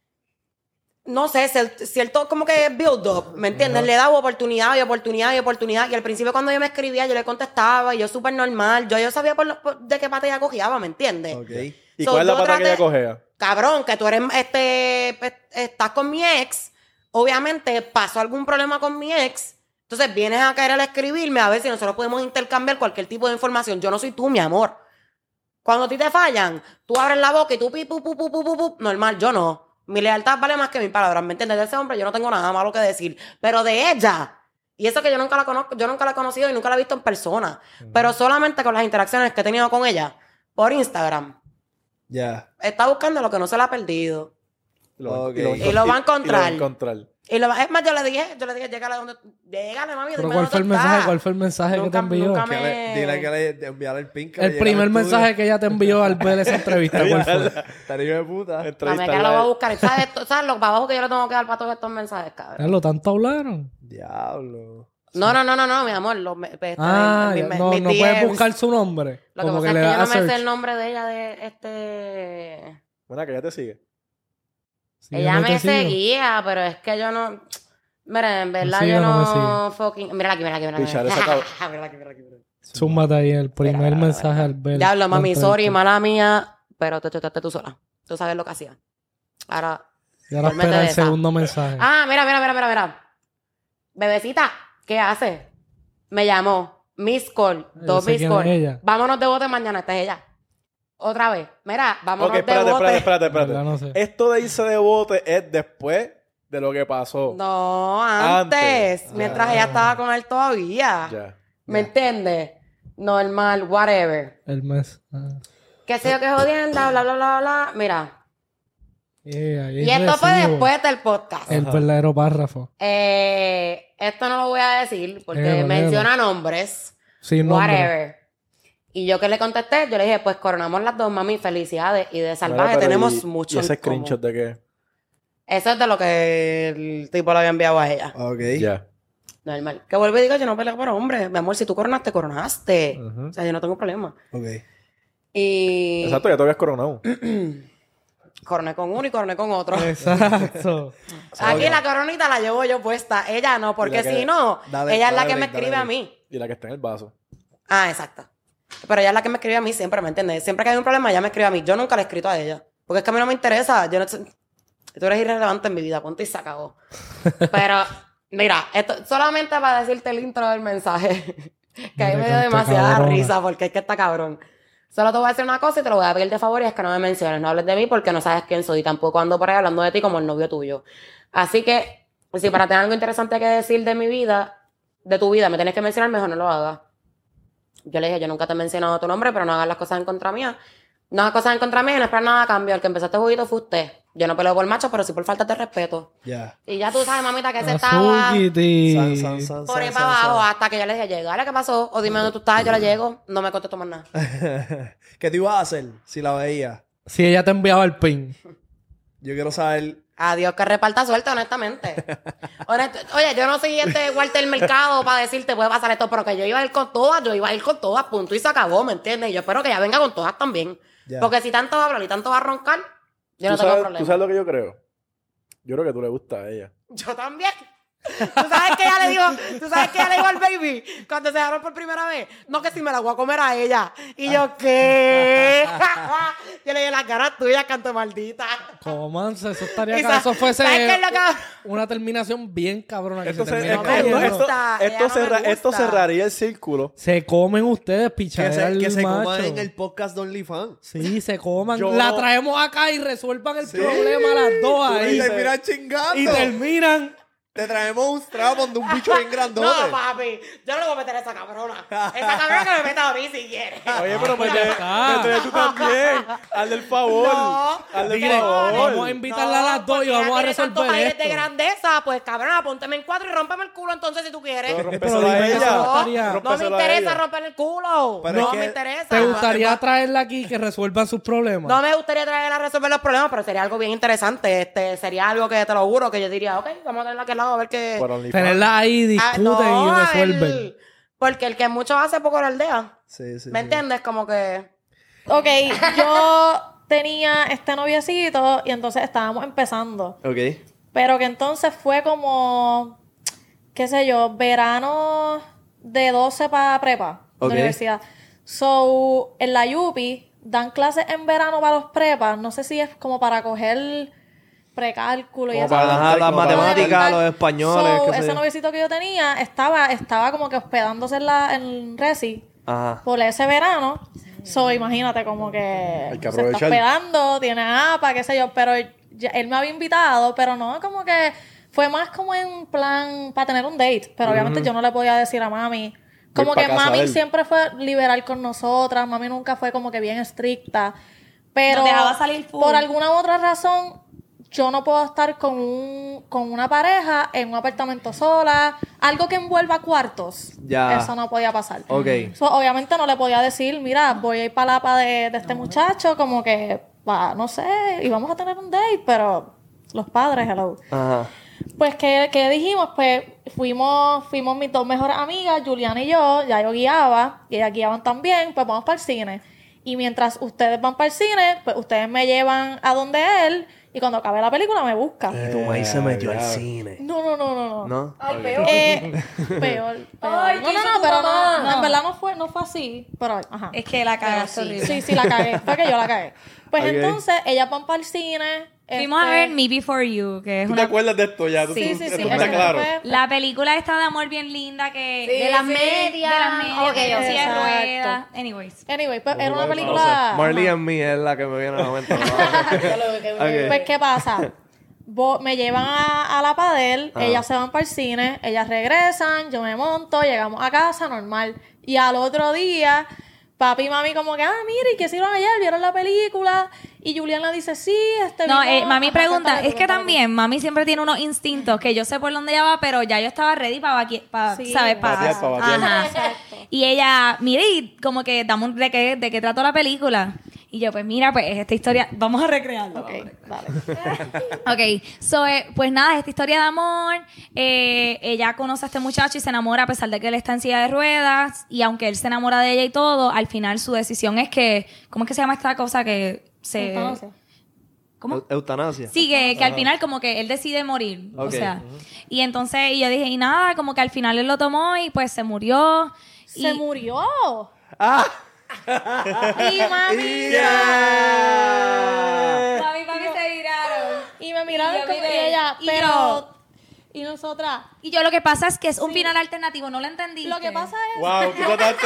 Speaker 10: no sé, cierto como que build up, ¿me entiendes? Le daba oportunidad y oportunidad y oportunidad. Y al principio cuando yo me escribía, yo le contestaba y yo súper normal. Yo sabía de qué pata ella cojeaba, ¿me entiendes?
Speaker 2: Ok.
Speaker 8: ¿Y cuál es la
Speaker 10: yo
Speaker 8: pata que ella
Speaker 10: traté-
Speaker 8: cogea?
Speaker 10: Cabrón, que tú eres, estás con mi ex, obviamente pasó algún problema con mi ex, entonces vienes a querer escribirme a ver si nosotros podemos intercambiar cualquier tipo de información. Yo no soy tú, mi amor. Cuando a ti te fallan, tú abres la boca y tú normal, yo no. Mi lealtad vale más que mis palabras, ¿me entiendes? De ese hombre yo no tengo nada malo que decir, pero de ella, y eso que yo nunca la conozco, yo nunca la he conocido y nunca la he visto en persona, pero solamente con las interacciones que he tenido con ella por Instagram.
Speaker 2: Ya.
Speaker 10: Está buscando lo que no se le ha perdido.
Speaker 8: Y lo va a
Speaker 10: Y lo va a
Speaker 8: Y lo va a
Speaker 10: encontrar.
Speaker 8: encontrar.
Speaker 10: Es más, yo le dije, llégale donde, llégale, mami,
Speaker 12: ¿Pero
Speaker 10: dime
Speaker 12: cuál
Speaker 10: dónde
Speaker 12: fue el
Speaker 10: estás.
Speaker 12: mensaje? ¿Cuál fue el mensaje que te envió?
Speaker 10: nunca me-
Speaker 2: Dile que le enviara el pin. que le
Speaker 12: El
Speaker 2: llegara
Speaker 12: primer
Speaker 2: al estudio.
Speaker 12: mensaje que ella te envió al ver esa entrevista, ¿cuál fue?
Speaker 2: Esta niña de puta.
Speaker 10: Mami, que lo voy a buscar. ¿Sabes lo para abajo que yo le tengo que dar para todos estos mensajes, cabrón?
Speaker 12: Carlos, ¿tanto hablaron?
Speaker 2: Diablo.
Speaker 10: No, mi amor.
Speaker 12: Ah,
Speaker 10: mis
Speaker 12: no
Speaker 10: DMs.
Speaker 12: puedes buscar su nombre.
Speaker 10: Lo que
Speaker 12: Como
Speaker 10: pasa
Speaker 12: que
Speaker 10: es
Speaker 12: le
Speaker 10: que yo no
Speaker 12: das
Speaker 10: me sé
Speaker 12: search.
Speaker 10: el nombre de ella de
Speaker 8: Bueno, que ella te sigue.
Speaker 12: Sí,
Speaker 10: ella
Speaker 12: yo no te
Speaker 10: me
Speaker 12: sigo.
Speaker 10: seguía, pero es que yo no... Mira, en verdad
Speaker 12: sigue
Speaker 10: yo
Speaker 12: o no me
Speaker 10: no fucking... Mira aquí.
Speaker 8: Pichar esa cab-
Speaker 10: Mira aquí.
Speaker 12: Zúmbate ahí el primer mensaje al ver.
Speaker 10: Diablo, mami,
Speaker 12: la
Speaker 10: sorry,
Speaker 12: entrevista.
Speaker 10: mala mía, pero te choteaste tú sola. Tú sabes lo que hacía. Ahora...
Speaker 12: Y ahora
Speaker 10: duérmete
Speaker 12: espera
Speaker 10: de
Speaker 12: el
Speaker 10: esa.
Speaker 12: segundo mensaje.
Speaker 10: Ah, mira. Bebecita, ¿qué hace? Me llamó. Miss call.
Speaker 12: Yo
Speaker 10: Dos
Speaker 12: sé
Speaker 10: miss
Speaker 12: quién
Speaker 10: call.
Speaker 12: es ella.
Speaker 10: Vámonos de bote mañana. Esta es ella. Otra vez. Mira, vámonos
Speaker 8: Ok,
Speaker 10: de bote.
Speaker 8: espérate.
Speaker 12: Verdad, no sé.
Speaker 8: Esto de irse de bote es después de lo que pasó.
Speaker 10: No, antes.
Speaker 8: Antes.
Speaker 10: Mientras ella estaba con él todavía.
Speaker 8: Ya.
Speaker 10: ¿Me entiendes? Normal, whatever.
Speaker 12: El mes.
Speaker 10: Qué sé yo, qué jodienda, bla. Mira.
Speaker 12: Yeah,
Speaker 10: Y esto fue después del podcast.
Speaker 12: El verdadero párrafo.
Speaker 10: Esto no lo voy a decir porque
Speaker 12: Léelo.
Speaker 10: menciona nombres.
Speaker 12: Sin nombre.
Speaker 10: Whatever. Y yo que le contesté, yo le dije, pues coronamos las dos, mami, felicidades. Y de salvaje
Speaker 8: Mira, pero
Speaker 10: tenemos
Speaker 8: ¿y
Speaker 10: mucho
Speaker 8: ese
Speaker 10: en común.
Speaker 8: screenshot de qué?
Speaker 10: Eso es de lo que el tipo le había enviado a ella.
Speaker 2: Ok.
Speaker 8: Ya.
Speaker 10: Normal. Que vuelvo y digo, yo no peleo por hombres. Mi amor, si tú coronaste, coronaste. O sea, yo no tengo problema.
Speaker 2: Ok.
Speaker 10: Y
Speaker 8: Exacto, ya te habías coronado.
Speaker 10: coroné con uno y coroné con otro.
Speaker 12: Exacto.
Speaker 10: Aquí la coronita la llevo yo puesta. Ella no, porque
Speaker 8: Y la que-
Speaker 10: si no,
Speaker 2: Dale,
Speaker 10: ella es la
Speaker 2: dale,
Speaker 10: que me
Speaker 2: dale,
Speaker 10: escribe
Speaker 2: dale.
Speaker 10: a mí.
Speaker 8: Y la que está en el vaso.
Speaker 10: Ah, exacto. Pero ella es la que me escribe a mí siempre, ¿me entiendes? Siempre que hay un problema, ella me escribe a mí. Yo nunca le he escrito a ella. Porque es que a mí no me interesa. Yo no sé- Tú eres irrelevante en mi vida, punto y se acabó. Pero, mira, esto solamente para decirte el intro del mensaje. Que a mí me dio demasiada risa porque es que está cabrón. Solo te voy a decir una cosa y te lo voy a pedir de favor y es que no me menciones, no hables de mí porque no sabes quién soy y tampoco ando por ahí hablando de ti como el novio tuyo. Así que, si para tener algo interesante que decir de mi vida, de tu vida, me tienes que mencionar, mejor no lo hagas. Yo le dije, yo nunca te he mencionado tu nombre, pero no hagas las cosas en contra mía. No hagas cosas en contra mía y no esperas nada a cambio. El que empezaste juguito fue usted. Yo no peleo por macho, pero sí por falta de respeto.
Speaker 3: Ya.
Speaker 10: Y ya tú sabes, mamita, que ese estaba por ahí para abajo hasta que yo le dije, llegale, ¿qué pasó? O dime dónde tú estás, yo le llego. No me contestó más nada.
Speaker 2: ¿Qué te ibas a hacer si la veía?
Speaker 17: Si ella te enviaba el pin.
Speaker 2: Yo quiero saber...
Speaker 10: Adiós, que reparta suerte, honestamente. Oye, yo no soy Walter Mercado para decirte puede pasar esto, pero que yo iba a ir con todas, punto, y se acabó, ¿me entiendes? Y yo espero que ella venga con todas también.
Speaker 8: Ya.
Speaker 10: Porque si tanto va a hablar y tanto va a roncar, yo no tengo problema.
Speaker 8: ¿Tú sabes lo que yo creo? Yo creo que tú le gustas a ella.
Speaker 10: Yo también. ¿Tú sabes qué ella le dijo al baby cuando se dejaron por primera vez? No, que si me la voy a comer a ella. Y yo, ¿qué? Yo le dije, las ganas tuyas, canto maldita.
Speaker 17: Cómanse, eso estaría
Speaker 10: Y
Speaker 17: eso fuese
Speaker 10: ¿sabes qué es lo que-
Speaker 17: una terminación bien cabrona que
Speaker 8: Esto
Speaker 17: se
Speaker 8: se-
Speaker 17: termine
Speaker 8: esto-
Speaker 17: cayendo.
Speaker 8: esto cerraría el círculo.
Speaker 17: Se comen ustedes,
Speaker 2: Que
Speaker 17: pichadera
Speaker 2: se
Speaker 17: el
Speaker 2: coman
Speaker 17: macho.
Speaker 2: en el podcast de OnlyFans.
Speaker 17: Sí, se coman.
Speaker 2: Yo-
Speaker 17: La traemos acá y resuelvan el problema las dos ahí.
Speaker 2: Y terminan chingando.
Speaker 17: Y terminan.
Speaker 2: Te traemos un strap de un bicho bien grandote.
Speaker 10: No, papi, yo no le voy a meter a esa cabrona. Esa cabrona que me meta a mí si quiere.
Speaker 8: Oye, pero métele tú también. Hazle el favor.
Speaker 10: No.
Speaker 8: Hazle el
Speaker 17: Mire,
Speaker 8: favor.
Speaker 17: vamos a invitarla a las dos y vamos a
Speaker 10: Tanto
Speaker 17: resolver
Speaker 10: país
Speaker 17: esto.
Speaker 10: de grandeza, pues cabrona, pónteme en cuatro y rómpeme el culo entonces si tú quieres.
Speaker 8: Pero
Speaker 17: Pero
Speaker 8: rómpeselo a
Speaker 17: dime que
Speaker 8: ella.
Speaker 17: se gustaría.
Speaker 10: No me
Speaker 8: Rómpeselo a
Speaker 10: interesa
Speaker 8: ella.
Speaker 10: romper el culo.
Speaker 2: Pero
Speaker 10: No
Speaker 2: es que
Speaker 10: me interesa.
Speaker 17: ¿Te gustaría traerla aquí que resuelvan sus problemas?
Speaker 10: No me gustaría traerla a resolver los problemas, pero sería algo bien interesante. Sería algo que te lo juro que yo diría, ok, vamos a tenerla aquí al lado a ver qué.
Speaker 8: Por OnlyFans.
Speaker 17: Tenerla ahí, discuten
Speaker 10: no,
Speaker 17: y resuelven.
Speaker 10: Porque el que mucho hace poco lo aldea.
Speaker 2: Sí, sí.
Speaker 10: ¿Me entiendes? Como que.
Speaker 14: Ok, yo tenía este noviecito y entonces estábamos empezando.
Speaker 2: Ok.
Speaker 14: Pero que entonces fue como, qué sé yo, verano de 12 para prepa, de
Speaker 2: Ok.
Speaker 14: universidad. So, en la UPI dan clases en verano para los prepas. No sé si es como para coger precálculo y
Speaker 2: Como
Speaker 14: eso.
Speaker 2: para las
Speaker 8: como
Speaker 2: matemáticas, los españoles.
Speaker 14: So,
Speaker 2: qué sé
Speaker 14: ese
Speaker 2: yo.
Speaker 14: noviecito que yo tenía estaba como que hospedándose en Resi
Speaker 2: Ajá.
Speaker 14: por ese verano. So, imagínate como que
Speaker 8: Hay que
Speaker 14: se está
Speaker 8: aprovechar.
Speaker 14: hospedando, tiene APA, qué sé yo, pero él me había invitado, pero no, como que fue más como en plan para tener un date, pero obviamente yo no le podía decir a mami. Como
Speaker 8: Voy
Speaker 14: que
Speaker 8: pa' casa de
Speaker 14: mami
Speaker 8: él.
Speaker 14: siempre fue liberal con nosotras, mami nunca fue como que bien estricta, pero
Speaker 9: Nos dejaba salir full.
Speaker 14: por alguna u otra razón yo no puedo estar con una pareja en un apartamento sola, algo que envuelva cuartos.
Speaker 2: Ya.
Speaker 14: Eso no podía pasar.
Speaker 2: Ok.
Speaker 14: So, obviamente no le podía decir, mira, voy a ir para la APA de este muchacho, como que, no sé, y vamos a tener un date, pero los padres, hello.
Speaker 2: Ajá.
Speaker 14: Pues, ¿qué dijimos? Pues fuimos mis dos mejores amigas, Juliana y yo, ya yo guiaba, y ellas guiaban también, pues vamos para el cine. Y mientras ustedes van para el cine, pues ustedes me llevan a donde él, y cuando acabe la película me busca.
Speaker 2: Y tu maíz se metió al cine.
Speaker 14: No.
Speaker 2: ¿No?
Speaker 14: Ay,
Speaker 2: Ok.
Speaker 14: peor.
Speaker 9: Ay,
Speaker 14: No,
Speaker 9: ¿qué hizo tu
Speaker 14: pero
Speaker 9: mamá?
Speaker 14: no, en verdad no fue así, pero ajá.
Speaker 9: Es que la cagaste
Speaker 14: Pero
Speaker 9: horrible.
Speaker 14: sí, la cagué. Fue que yo la cagué. Pues
Speaker 8: Ok.
Speaker 14: entonces, ellas van para el cine.
Speaker 9: Fuimos a ver Me Before You, que es
Speaker 8: ¿Tú te
Speaker 9: una...
Speaker 8: acuerdas de esto ya?
Speaker 14: Sí,
Speaker 8: Esto
Speaker 14: sí.
Speaker 8: está
Speaker 14: eso
Speaker 8: claro.
Speaker 14: fue-
Speaker 9: La película esta de amor bien linda que...
Speaker 15: Sí, de las medias.
Speaker 9: De las medias,
Speaker 15: Ok,
Speaker 9: que
Speaker 15: ok.
Speaker 9: silla de
Speaker 14: Exacto.
Speaker 9: ruedas. Anyways.
Speaker 14: Anyway, pues era una
Speaker 8: Pausa.
Speaker 14: película...
Speaker 2: Marley
Speaker 14: ajá.
Speaker 2: and Me es la que me viene a la mente.
Speaker 14: Pues, ¿qué pasa? Me llevan a la Padel,
Speaker 2: Ajá.
Speaker 14: ellas se van para el cine, ellas regresan, yo me monto, llegamos a casa, normal. Y al otro día, papi y mami como que, mire, ¿y qué hicieron ayer? ¿Vieron la película? Y Juliana dice, sí,
Speaker 9: No,
Speaker 14: vimos-
Speaker 9: mami
Speaker 14: Ajá,
Speaker 9: pregunta,
Speaker 14: cuéntame
Speaker 9: es
Speaker 14: tú,
Speaker 9: que
Speaker 14: cuéntame tú.
Speaker 9: también mami siempre tiene unos instintos que yo sé por dónde ella va, pero ya yo estaba ready para,
Speaker 14: Sí,
Speaker 9: ¿sabes?
Speaker 8: batear, pa' batear.
Speaker 9: Ajá.
Speaker 14: Exacto.
Speaker 9: Y ella, mire, y como que damos de qué trató la película. Y yo, pues mira, pues esta historia, vamos a recrearla.
Speaker 14: Ok, dale.
Speaker 9: Ok, pues nada, es esta historia de amor. Ella conoce a este muchacho y se enamora a pesar de que él está en silla de ruedas. Y aunque él se enamora de ella y todo, al final su decisión es que, ¿cómo es que se llama esta cosa que se...
Speaker 14: Eutanasia.
Speaker 9: ¿Cómo?
Speaker 2: Eutanasia.
Speaker 9: Sí, que al final como que él decide morir. O
Speaker 2: Ok.
Speaker 9: sea, y entonces y yo dije, y nada, como que al final él lo tomó y pues se murió.
Speaker 14: Se murió. Y mami.
Speaker 9: Mami se miraron.
Speaker 14: Y me miraron
Speaker 9: Y yo
Speaker 14: como
Speaker 9: miré.
Speaker 14: ella,
Speaker 9: Y
Speaker 14: pero...
Speaker 9: yo.
Speaker 14: Y nosotras...
Speaker 9: Y yo lo que pasa es que es un final alternativo, no lo entendí.
Speaker 14: Lo que pasa es...
Speaker 3: Wow, tú trataste.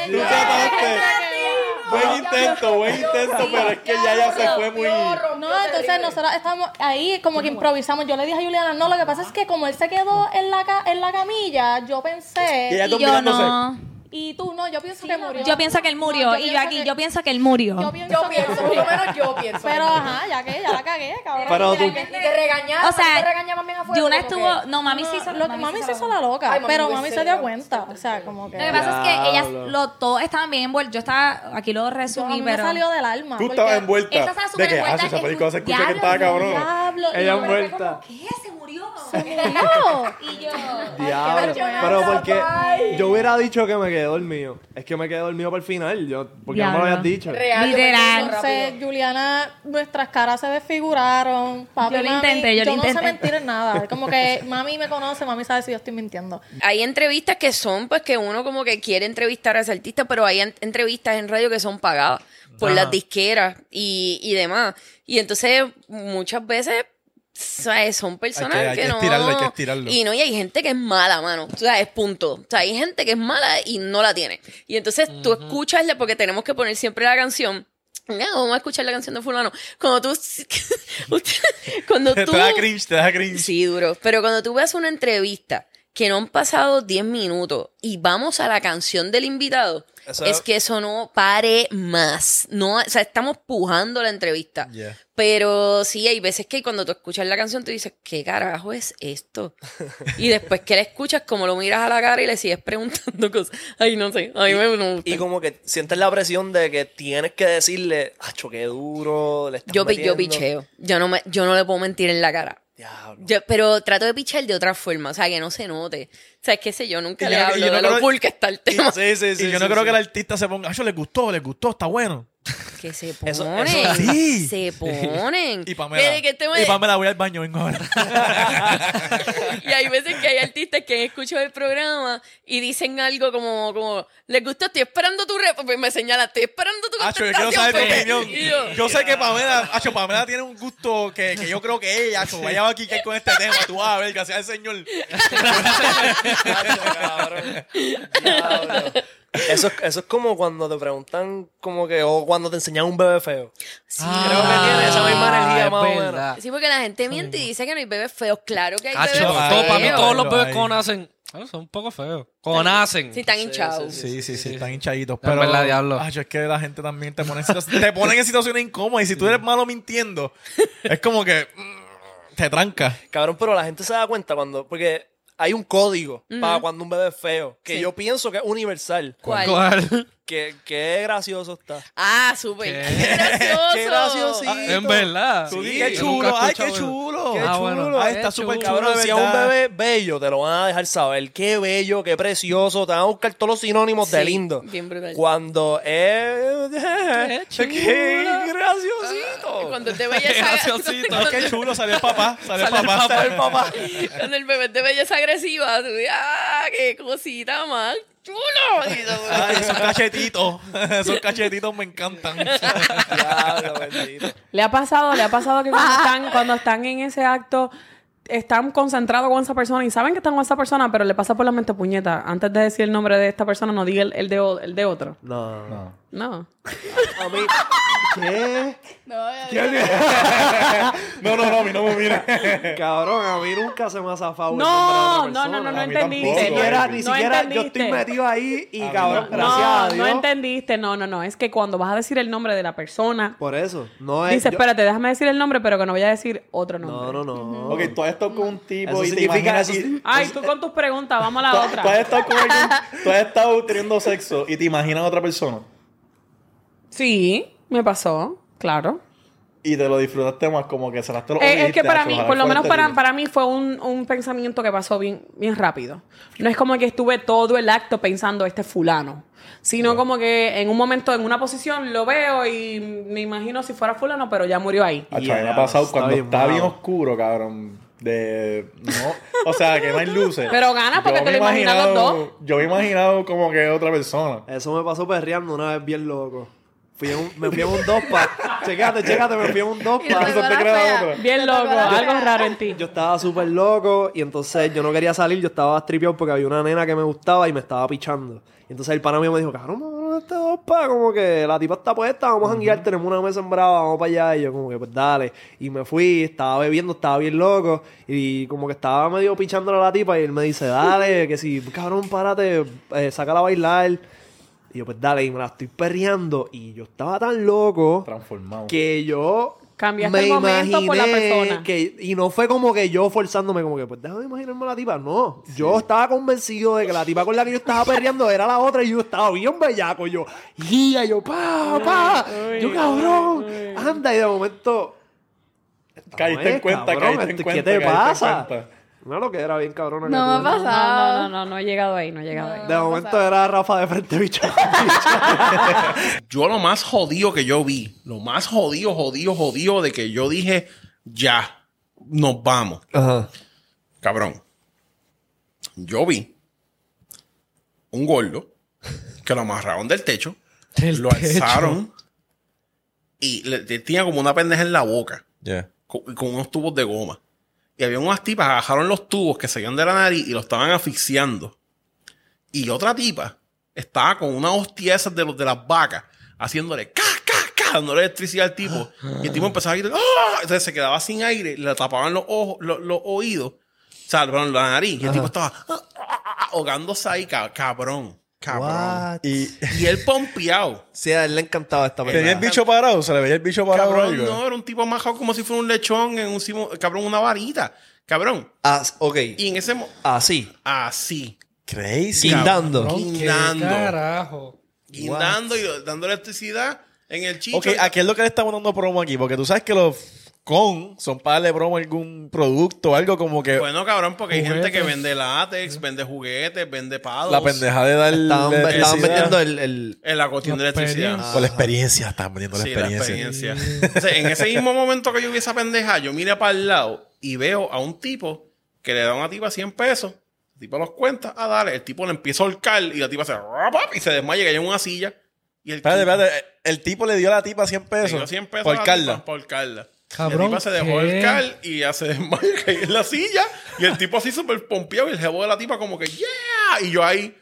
Speaker 3: Buen intento, pero es que ya se fue muy...
Speaker 14: No, entonces nosotros estábamos ahí como que improvisamos. Yo le dije a Juliana, no, lo que pasa es que como él se quedó en la camilla, yo pensé...
Speaker 3: Y ella
Speaker 9: Y yo no.
Speaker 14: Y tú no, yo pienso que murió.
Speaker 9: Yo pienso que él murió.
Speaker 14: No,
Speaker 9: Y yo aquí, yo pienso que él murió.
Speaker 14: Yo pienso, por lo menos yo pienso. Pero ajá, ya la cagué, cabrón.
Speaker 2: Pero
Speaker 14: Y
Speaker 2: tú-
Speaker 14: te regañaban,
Speaker 9: O sea,
Speaker 14: te regañaban bien afuera.
Speaker 9: Yuna
Speaker 14: como
Speaker 9: estuvo...
Speaker 14: que-
Speaker 9: No, mami sí hizo...
Speaker 14: Mami se hizo la loca,
Speaker 13: Ay, mami
Speaker 14: pero
Speaker 13: hubiese
Speaker 14: mami se dio
Speaker 13: dado-
Speaker 14: cuenta. O sea, como que...
Speaker 9: Lo que pasa es que ellas, todos estaban bien envueltos. Yo estaba... Aquí lo
Speaker 14: a
Speaker 9: resumí,
Speaker 14: mí me
Speaker 9: pero...
Speaker 14: salió del alma.
Speaker 3: Tú
Speaker 14: porque-
Speaker 3: estabas envuelta.
Speaker 9: Esta estaba súper
Speaker 3: De que,
Speaker 9: envuelta.
Speaker 3: esa película se escucha que
Speaker 9: Diablo,
Speaker 3: estaba cabrón.
Speaker 14: Diablo, y
Speaker 2: Ella
Speaker 14: yo me quedé
Speaker 2: envuelta.
Speaker 9: ¿Qué? ¿Se murió?
Speaker 14: como, "Se murió".
Speaker 9: Y yo...
Speaker 2: Diablo. Pero porque yo hubiera dicho que me quedé dormido. Es que me quedé dormido por el final. ¿Por qué no me lo habías dicho?
Speaker 9: Literal.
Speaker 14: Entonces, Juliana, nuestras caras se desfiguraron. Papi,
Speaker 9: Yo lo
Speaker 14: mami,
Speaker 9: intenté, yo lo
Speaker 14: no sé
Speaker 9: intenté.
Speaker 14: mentir en nada. Como que mami me conoce, mami sabe si yo estoy mintiendo.
Speaker 10: Hay entrevistas que son, pues, que uno como que quiere entrevistar a ese artista, pero hay entrevistas en radio que son pagadas por las disqueras y demás. Y entonces, muchas veces, ¿sabes? Son personas
Speaker 3: Hay que
Speaker 10: que no...
Speaker 3: estirarlo, hay que estirarlo.
Speaker 10: Y no, y hay gente que es mala, mano. O sea, es punto. O sea, hay gente que es mala y no la tiene. Y entonces tú escuchas, porque tenemos que poner siempre la canción. Ya, vamos a escuchar la canción de fulano. Cuando tú... cuando tú...
Speaker 3: Te da cringe.
Speaker 10: Sí, duro. Pero cuando tú ves una entrevista que no han pasado 10 minutos y vamos a la canción del invitado, es que eso no pare más. No, o sea, estamos pujando la entrevista.
Speaker 3: Yeah.
Speaker 10: Pero sí, hay veces que cuando tú escuchas la canción, tú dices, ¿qué carajo es esto? Y después que la escuchas, como lo miras a la cara y le sigues preguntando cosas. Ay, no sé. A mí me gusta.
Speaker 2: Y como que sientes la presión de que tienes que decirle, acho, qué duro, le estás
Speaker 10: Yo
Speaker 2: metiendo".
Speaker 10: picheo. Yo no le puedo mentir en la cara. Pero trato de pichar de otra forma, o sea, que no se note. O sea, qué sé yo, nunca
Speaker 3: Y
Speaker 10: le
Speaker 3: yo no- y
Speaker 10: hablo
Speaker 3: yo no
Speaker 10: de lo
Speaker 3: creo-
Speaker 10: cool que está el tema.
Speaker 3: Y yo no creo que el artista se ponga, les gustó, está bueno.
Speaker 10: Que se
Speaker 3: Eso-
Speaker 10: ponen.
Speaker 3: sí.
Speaker 10: Se ponen.
Speaker 3: Y Pamela,
Speaker 10: Desde que este
Speaker 3: y Pamela, voy al baño, vengo ahora.
Speaker 10: Y hay veces que hay artistas que escuchan el programa y dicen algo como les gustó, estoy esperando tu rep, pues me señalan, estoy esperando tu
Speaker 3: Acho, yo quiero saber tu
Speaker 10: contestación,
Speaker 3: opinión.
Speaker 10: pues. Y
Speaker 3: Yo sé que Pamela tiene un gusto que yo creo que ella, Acho, vaya a quitar con este tema. Tú vas a ver, gracias al señor.
Speaker 2: Eso es como cuando te preguntan, como que, o cuando te enseñan un bebé feo. Sí, creo que tiene esa misma energía más o menos.
Speaker 10: Sí, porque la gente miente y dice que no hay bebés feos. Claro que hay
Speaker 18: Cacho,
Speaker 10: bebés feos.
Speaker 18: para mí todos los
Speaker 3: Ay.
Speaker 18: bebés como nacen son un poco feos. Como nacen.
Speaker 10: Sí, están hinchados.
Speaker 3: Sí, están hinchaditos.
Speaker 18: Es
Speaker 3: Pero,
Speaker 18: verdad, diablo.
Speaker 3: Acho, es que la gente también te pone te ponen en situaciones incómodas. Y si tú eres malo mintiendo, es como que te tranca.
Speaker 2: Cabrón, pero la gente se da cuenta porque hay un código
Speaker 10: Ujú.
Speaker 2: para cuando un bebé es feo, que
Speaker 10: Sí.
Speaker 2: yo pienso que es universal.
Speaker 10: ¿Cuál?
Speaker 2: Que gracioso está.
Speaker 10: Ah, súper.
Speaker 18: ¿Qué?
Speaker 10: Gracioso.
Speaker 2: Qué graciosito.
Speaker 18: En verdad.
Speaker 2: Tú
Speaker 3: Sí,
Speaker 2: di,
Speaker 3: qué
Speaker 2: yo
Speaker 3: chulo.
Speaker 2: nunca he
Speaker 3: Ay, qué
Speaker 2: escuchado
Speaker 3: chulo.
Speaker 2: Qué
Speaker 18: Ah,
Speaker 2: chulo.
Speaker 18: bueno.
Speaker 3: Ay,
Speaker 18: Qué
Speaker 3: está súper
Speaker 18: chulo.
Speaker 3: chulo,
Speaker 2: Cabrón,
Speaker 3: de
Speaker 2: si a un
Speaker 3: verdad.
Speaker 2: bebé bello te lo van a dejar saber. Qué bello, qué precioso. Te van a buscar todos los sinónimos de
Speaker 10: Sí,
Speaker 2: lindo.
Speaker 10: bien brutal.
Speaker 2: Cuando es...
Speaker 18: chulo.
Speaker 2: ¡Qué graciosito!
Speaker 10: Cuando es de belleza.
Speaker 18: Graciosito.
Speaker 3: Ay, qué chulo. Salió el papá. Salió el
Speaker 2: Sale
Speaker 3: papá.
Speaker 2: el papá.
Speaker 10: Cuando el bebé es de belleza agresiva, tú dices, qué cosita más chulo. Y todo.
Speaker 3: Ay, esos cachetitos. Esos cachetitos me encantan.
Speaker 2: Diablo, bendito.
Speaker 19: ¿Le ha pasado que cuando están en ese acto, están concentrados con esa persona y saben que están con esa persona, pero le pasa por la mente puñeta? Antes de decir el nombre de esta persona, no diga el de otro.
Speaker 2: No.
Speaker 19: No.
Speaker 2: A mí... ¿Qué?
Speaker 3: No, a mí no me mira.
Speaker 2: Cabrón, a mí nunca se me ha zafado el
Speaker 19: No,
Speaker 2: nombre de otra persona.
Speaker 19: no
Speaker 3: A mí
Speaker 19: entendiste.
Speaker 3: tampoco.
Speaker 2: Ni
Speaker 19: No
Speaker 2: siquiera yo
Speaker 19: entendiste.
Speaker 2: estoy metido ahí y
Speaker 3: A mí
Speaker 2: cabrón,
Speaker 3: no.
Speaker 2: gracias a Dios.
Speaker 19: No entendiste. No. Es que cuando vas a decir el nombre de la persona,
Speaker 2: Por eso, no es...
Speaker 19: dice,
Speaker 2: yo-
Speaker 19: espérate, déjame decir el nombre, pero que no voy a decir otro nombre.
Speaker 2: No.
Speaker 3: Ok, tú has estado con un tipo
Speaker 2: Eso
Speaker 3: y te
Speaker 2: significa-
Speaker 3: imaginas...
Speaker 2: eso
Speaker 3: y-
Speaker 19: Ay, tú con tus preguntas, vamos a la
Speaker 3: tú
Speaker 19: otra.
Speaker 3: has estado con alguien... Tú has estado teniendo sexo y te imaginas a otra persona.
Speaker 19: Sí, me pasó, claro.
Speaker 3: Y te lo disfrutaste más, como que cerraste los
Speaker 19: Es que para mí,
Speaker 3: ojalá
Speaker 19: por lo
Speaker 3: fuera
Speaker 19: menos
Speaker 3: terrible.
Speaker 19: para mí fue un pensamiento que pasó bien rápido. No es como que estuve todo el acto pensando, este es fulano. Sino como que en un momento, en una posición, lo veo y me imagino si fuera fulano, pero ya murió ahí.
Speaker 3: Acho, a mí me ha pasado
Speaker 2: está
Speaker 3: cuando
Speaker 2: bien
Speaker 3: está bien
Speaker 2: bravo.
Speaker 3: oscuro, cabrón. No, o sea, que no hay luces.
Speaker 19: Pero ganas porque
Speaker 3: Yo
Speaker 19: te
Speaker 3: me
Speaker 19: lo imaginas los dos.
Speaker 3: Yo me he imaginado como que otra persona.
Speaker 2: Eso me pasó perreando una vez bien loco. Me fui en un 2-pack. Chécate, me fui en un 2-pack.
Speaker 19: Bien loco, algo raro en ti.
Speaker 2: Yo estaba súper loco y entonces yo no quería salir, yo estaba tripeado porque había una nena que me gustaba y me estaba pichando. Y entonces el pana mío me dijo, cabrón, vamos a este 2-pack, como que la tipa está puesta, vamos a janguear, tenemos una mesa en Brava, vamos para allá. Y yo como que pues dale. Y me fui, estaba bebiendo, estaba bien loco y como que estaba medio pichándole a la tipa y él me dice, dale, que si, cabrón, párate, sácala a bailar. Y yo, pues dale, y me la estoy perreando. Y yo estaba tan loco.
Speaker 3: Transformado.
Speaker 2: Que yo
Speaker 19: cambiaste el momento por la persona.
Speaker 2: Y no fue como que yo forzándome, como que, pues déjame imaginarme a la tipa. No. Sí. Yo estaba convencido de que la tipa con la que yo estaba perreando era la otra. Y yo estaba bien bellaco. Yo, guía, yo, pa. Yo, cabrón. Anda, y de momento.
Speaker 3: Caíste en cuenta,
Speaker 2: cabrón,
Speaker 3: caíste en cuenta.
Speaker 2: ¿Qué te pasa? No, lo que era bien cabrona.
Speaker 19: No me ha pasado. No he llegado ahí, no he llegado ahí.
Speaker 2: De momento era Rafa de frente, bicho.
Speaker 20: Yo lo más jodido que yo vi, lo más jodido de que yo dije, ya, nos vamos.
Speaker 2: Ajá.
Speaker 20: Cabrón. Yo vi un gordo que lo amarraron del techo, lo alzaron y le tenía como una pendeja en la boca.
Speaker 3: Yeah.
Speaker 20: Con unos tubos de goma. Y había unas tipas, agarraron los tubos que salían de la nariz y lo estaban asfixiando. Y otra tipa estaba con una hostia esas de las vacas, haciéndole dándole electricidad al tipo. Y el tipo empezaba a gritar, ¡ah! Entonces se quedaba sin aire, le tapaban los ojos, los oídos, o sea, perdón, la nariz. Y el tipo estaba ahogándose ahí, cabrón. Y él pompeado.
Speaker 2: Sí, a él le encantaba esta
Speaker 3: ¿Tenía el bicho parado? ¿Se le veía el bicho parado?
Speaker 20: Cabrón, no, era un tipo majado como si fuera un lechón en cabrón, una varita. Cabrón.
Speaker 2: Ok.
Speaker 20: Y en ese Así.
Speaker 3: Crazy.
Speaker 20: Guindando.
Speaker 18: ¿Qué carajo?
Speaker 20: Guindando y dando electricidad en el chicho.
Speaker 3: Ok, ¿a qué es lo que le estamos dando promo aquí? Porque tú sabes que los son para darle promo a algún producto o algo como que...
Speaker 20: Bueno, cabrón, porque hay gente que vende látex, vende juguetes, vende pados.
Speaker 3: La pendeja de dar...
Speaker 20: Estaban vendiendo la cuestión de electricidad.
Speaker 3: Por la experiencia, estaban vendiendo la experiencia.
Speaker 20: Entonces, en ese mismo momento que yo vi esa pendeja, yo miré para el lado y veo a un tipo que le da a una tipa 100 pesos. El tipo los cuenta, dale. El tipo le empieza a ahorcar y la tipa y se desmaya y cae en una silla. Y
Speaker 3: espérate. El tipo le dio a la tipa 100 pesos.
Speaker 20: Le dio 100 pesos
Speaker 3: por Carla.
Speaker 20: Por Carla.
Speaker 18: Cabrón,
Speaker 20: y la tipa se dejó ahorcar y ya se desmaya y cae en la silla. Y el tipo así súper pompeado y el jevo de la tipa como que ¡yeah! Y yo ahí...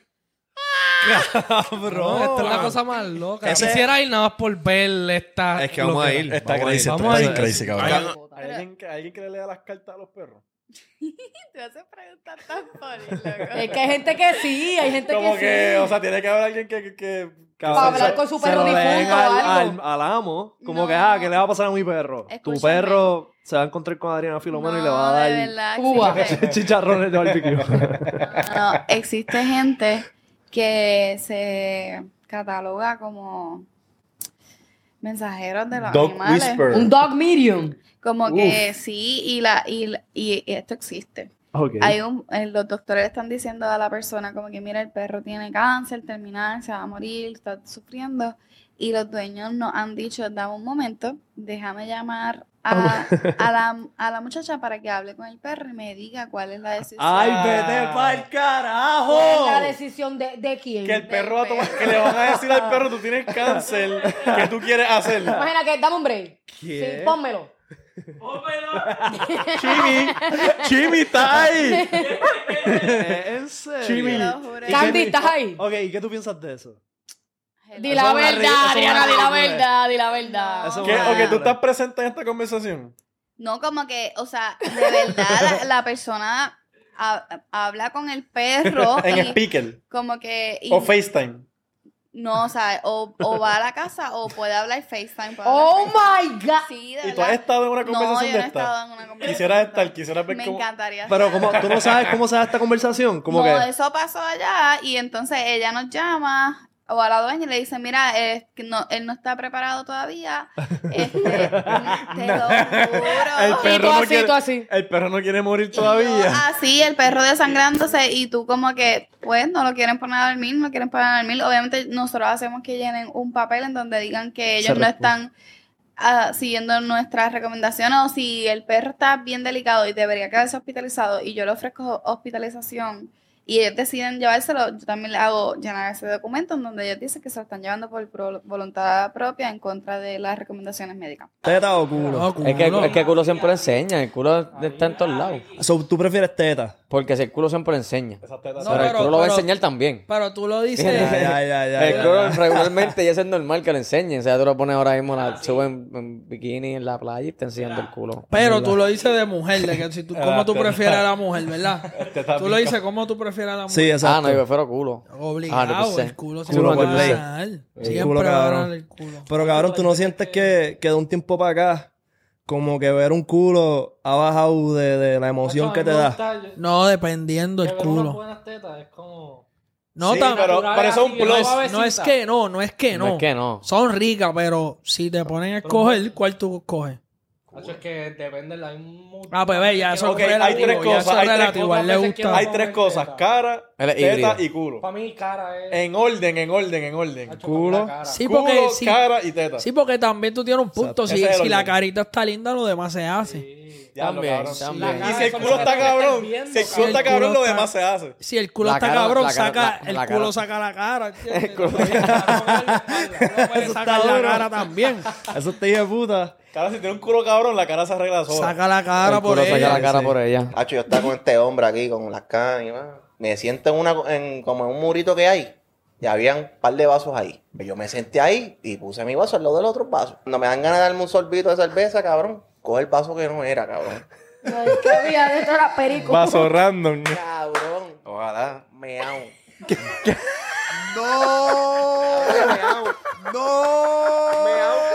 Speaker 18: Cabrón, esta es la cosa más loca. Quisiera ir nada más por ver esta...
Speaker 2: Es que vamos a ir.
Speaker 3: Está crazy, crazy, cabrón. ¿Alguien que le lea las cartas a los perros?
Speaker 13: Te haces preguntar tan funny, loco.
Speaker 14: Es que hay gente que sí, hay gente
Speaker 3: como
Speaker 14: que sí.
Speaker 3: O sea, tiene que haber alguien que
Speaker 14: para hablar con su perro difunto o algo.
Speaker 2: Al amo, como
Speaker 13: No.
Speaker 2: ¿qué le va a pasar a mi perro?
Speaker 13: Escúchame.
Speaker 2: Tu perro se va a encontrar con Adriana Filomeno y le va a dar
Speaker 13: de verdad, existe-
Speaker 2: chicharrones de barbecue.
Speaker 13: No, existe gente que se cataloga como mensajeros de los
Speaker 14: Dog
Speaker 13: animales.
Speaker 14: whisperer. Un dog medium.
Speaker 13: Como que sí, y esto existe.
Speaker 2: Ok.
Speaker 13: Los doctores están diciendo a la persona como que mira, el perro tiene cáncer terminal, se va a morir, está sufriendo. Y los dueños nos han dicho, dame un momento, déjame llamar a la muchacha para que hable con el perro y me diga cuál es la decisión.
Speaker 2: ¡Ay, vete pa'l carajo!
Speaker 14: ¿Cuál es la decisión de quién?
Speaker 3: Que el perro va a tomar, que le van a decir al perro, tú tienes cáncer, ¿qué tú quieres hacer?
Speaker 14: Imagina que dame un break.
Speaker 3: ¿Qué?
Speaker 14: Sí, pónmelo.
Speaker 3: Chimi, está ahí.
Speaker 2: ¿En serio?
Speaker 3: Chimi.
Speaker 14: Candy, ¿estás ahí?
Speaker 2: Ok, ¿y qué tú piensas de eso?
Speaker 14: Di la verdad, Adriana, di la verdad, di la verdad.
Speaker 3: Ok, ¿tú estás presente en esta conversación?
Speaker 13: No, como que, o sea, de verdad la persona habla con el perro.
Speaker 3: En
Speaker 13: y
Speaker 3: speaker.
Speaker 13: Como que...
Speaker 3: O FaceTime.
Speaker 13: No, o sea, o va a la casa o puede hablar FaceTime.
Speaker 14: Oh my God.
Speaker 13: Sí, de
Speaker 3: ¿Y tú
Speaker 13: verdad.
Speaker 3: has estado en una conversación
Speaker 13: No, yo
Speaker 3: de
Speaker 13: no he
Speaker 3: esta?
Speaker 13: estado en una conversación.
Speaker 3: Quisieras ver
Speaker 13: Me
Speaker 3: cómo...
Speaker 13: encantaría.
Speaker 2: Pero como tú no sabes cómo se da esta conversación, como
Speaker 13: No,
Speaker 2: que...
Speaker 13: eso pasó allá y entonces ella nos llama o a la dueña y le dice, mira, que no, él no está preparado todavía. Te lo juro.
Speaker 3: El perro no quiere morir todavía.
Speaker 13: Así, el perro desangrándose y tú como que, pues, no lo quieren poner a dormir, no quieren poner a dormir. Obviamente nosotros hacemos que llenen un papel en donde digan que ellos no están siguiendo nuestras recomendaciones o si el perro está bien delicado y debería quedarse hospitalizado y yo le ofrezco hospitalización y ellos deciden llevárselo, yo también le hago llenar ese documento en donde ellos dicen que se lo están llevando por voluntad propia en contra de las recomendaciones médicas.
Speaker 2: ¿Teta o culo?
Speaker 10: No, culo. Es que el culo siempre enseña. El culo está en todos lados.
Speaker 2: ¿Tú prefieres teta?
Speaker 10: Porque si el culo siempre enseña. Pero el
Speaker 17: pero-
Speaker 10: culo lo va a
Speaker 17: pero-
Speaker 10: enseñar también.
Speaker 17: Pero tú lo dices.
Speaker 10: El culo regularmente ya es normal que lo enseñen. O sea, tú lo pones ahora mismo, suben en bikini en la playa y te enseñando el culo.
Speaker 17: Pero tú lo dices de mujer, de que si tú, cómo tú prefieres a la mujer, ¿verdad?
Speaker 3: está
Speaker 17: Tú lo
Speaker 3: bien.
Speaker 17: dices cómo tú prefieres a la mujer.
Speaker 2: Sí, exacto.
Speaker 10: Ah, no, yo prefiero culo.
Speaker 17: Obligado, el culo
Speaker 2: Culo
Speaker 17: siempre
Speaker 2: por
Speaker 17: va a
Speaker 2: ley.
Speaker 17: ganar.
Speaker 2: El
Speaker 17: Siempre
Speaker 2: culo,
Speaker 17: va a
Speaker 2: cabrón.
Speaker 17: ganar el culo.
Speaker 2: Pero cabrón, ¿tú no sientes que de un tiempo para acá, como que ver un culo ha bajado de la emoción que te da?
Speaker 17: No, dependiendo el culo.
Speaker 18: buenas tetas es como...
Speaker 17: No,
Speaker 3: Sí, pero eso es un plus.
Speaker 17: No es que no, no es que no.
Speaker 10: No es que no.
Speaker 17: Son ricas, pero si te ponen a escoger, ¿cuál tú escoges?
Speaker 18: Hacho, es que depende de la misma...
Speaker 17: Ah, pues ve, ya eso
Speaker 3: Ok,
Speaker 17: es relativo.
Speaker 3: hay tres
Speaker 17: ya
Speaker 3: cosas.
Speaker 17: eso es
Speaker 3: Hay tres
Speaker 17: relativo. A él le
Speaker 18: cosas.
Speaker 17: gusta.
Speaker 3: Hay tres cosas: cara,
Speaker 10: Él es
Speaker 3: teta
Speaker 10: híbrido.
Speaker 3: y culo.
Speaker 18: Para mí, cara es...
Speaker 3: En orden.
Speaker 2: Culo.
Speaker 17: Sí,
Speaker 3: Culo,
Speaker 17: porque sí.
Speaker 3: cara y teta.
Speaker 17: Sí, porque también tú tienes un punto.
Speaker 3: Exacto.
Speaker 17: Si,
Speaker 3: Ese es el
Speaker 17: si la
Speaker 3: orden.
Speaker 17: carita está linda, lo demás se hace.
Speaker 3: Diablo,
Speaker 10: También,
Speaker 3: cabrón.
Speaker 10: también.
Speaker 3: Y si el culo está cabrón, si el culo está cabrón, lo demás se hace.
Speaker 17: Si el culo
Speaker 10: La
Speaker 17: está
Speaker 10: cara-
Speaker 17: cabrón,
Speaker 10: la cara-
Speaker 17: saca
Speaker 10: la-
Speaker 17: el
Speaker 10: la
Speaker 17: culo
Speaker 10: cara.
Speaker 17: saca la cara. ¿entiendes?
Speaker 10: El culo-
Speaker 17: No puede sacar la cara también.
Speaker 2: Eso te dije puta.
Speaker 3: Cara, si tiene un culo cabrón, la cara se arregla sola.
Speaker 17: Saca la cara
Speaker 10: El
Speaker 17: por
Speaker 10: culo saca
Speaker 17: ella.
Speaker 10: la cara por ella.
Speaker 6: Hacho, yo estaba con este hombre aquí, con las canas y más. Me siento como en un murito que hay. Y había un par de vasos ahí. Yo me senté ahí y puse mi vaso al lado del otro vaso. Cuando me dan ganas de darme un sorbito de cerveza, cabrón, coge el vaso que no era, cabrón.
Speaker 15: Ay, qué había de esto era perico.
Speaker 3: Vaso random.
Speaker 6: Cabrón. Ojalá. Meao.
Speaker 2: ¡No!
Speaker 6: Meao.
Speaker 2: ¡No!
Speaker 6: Meao,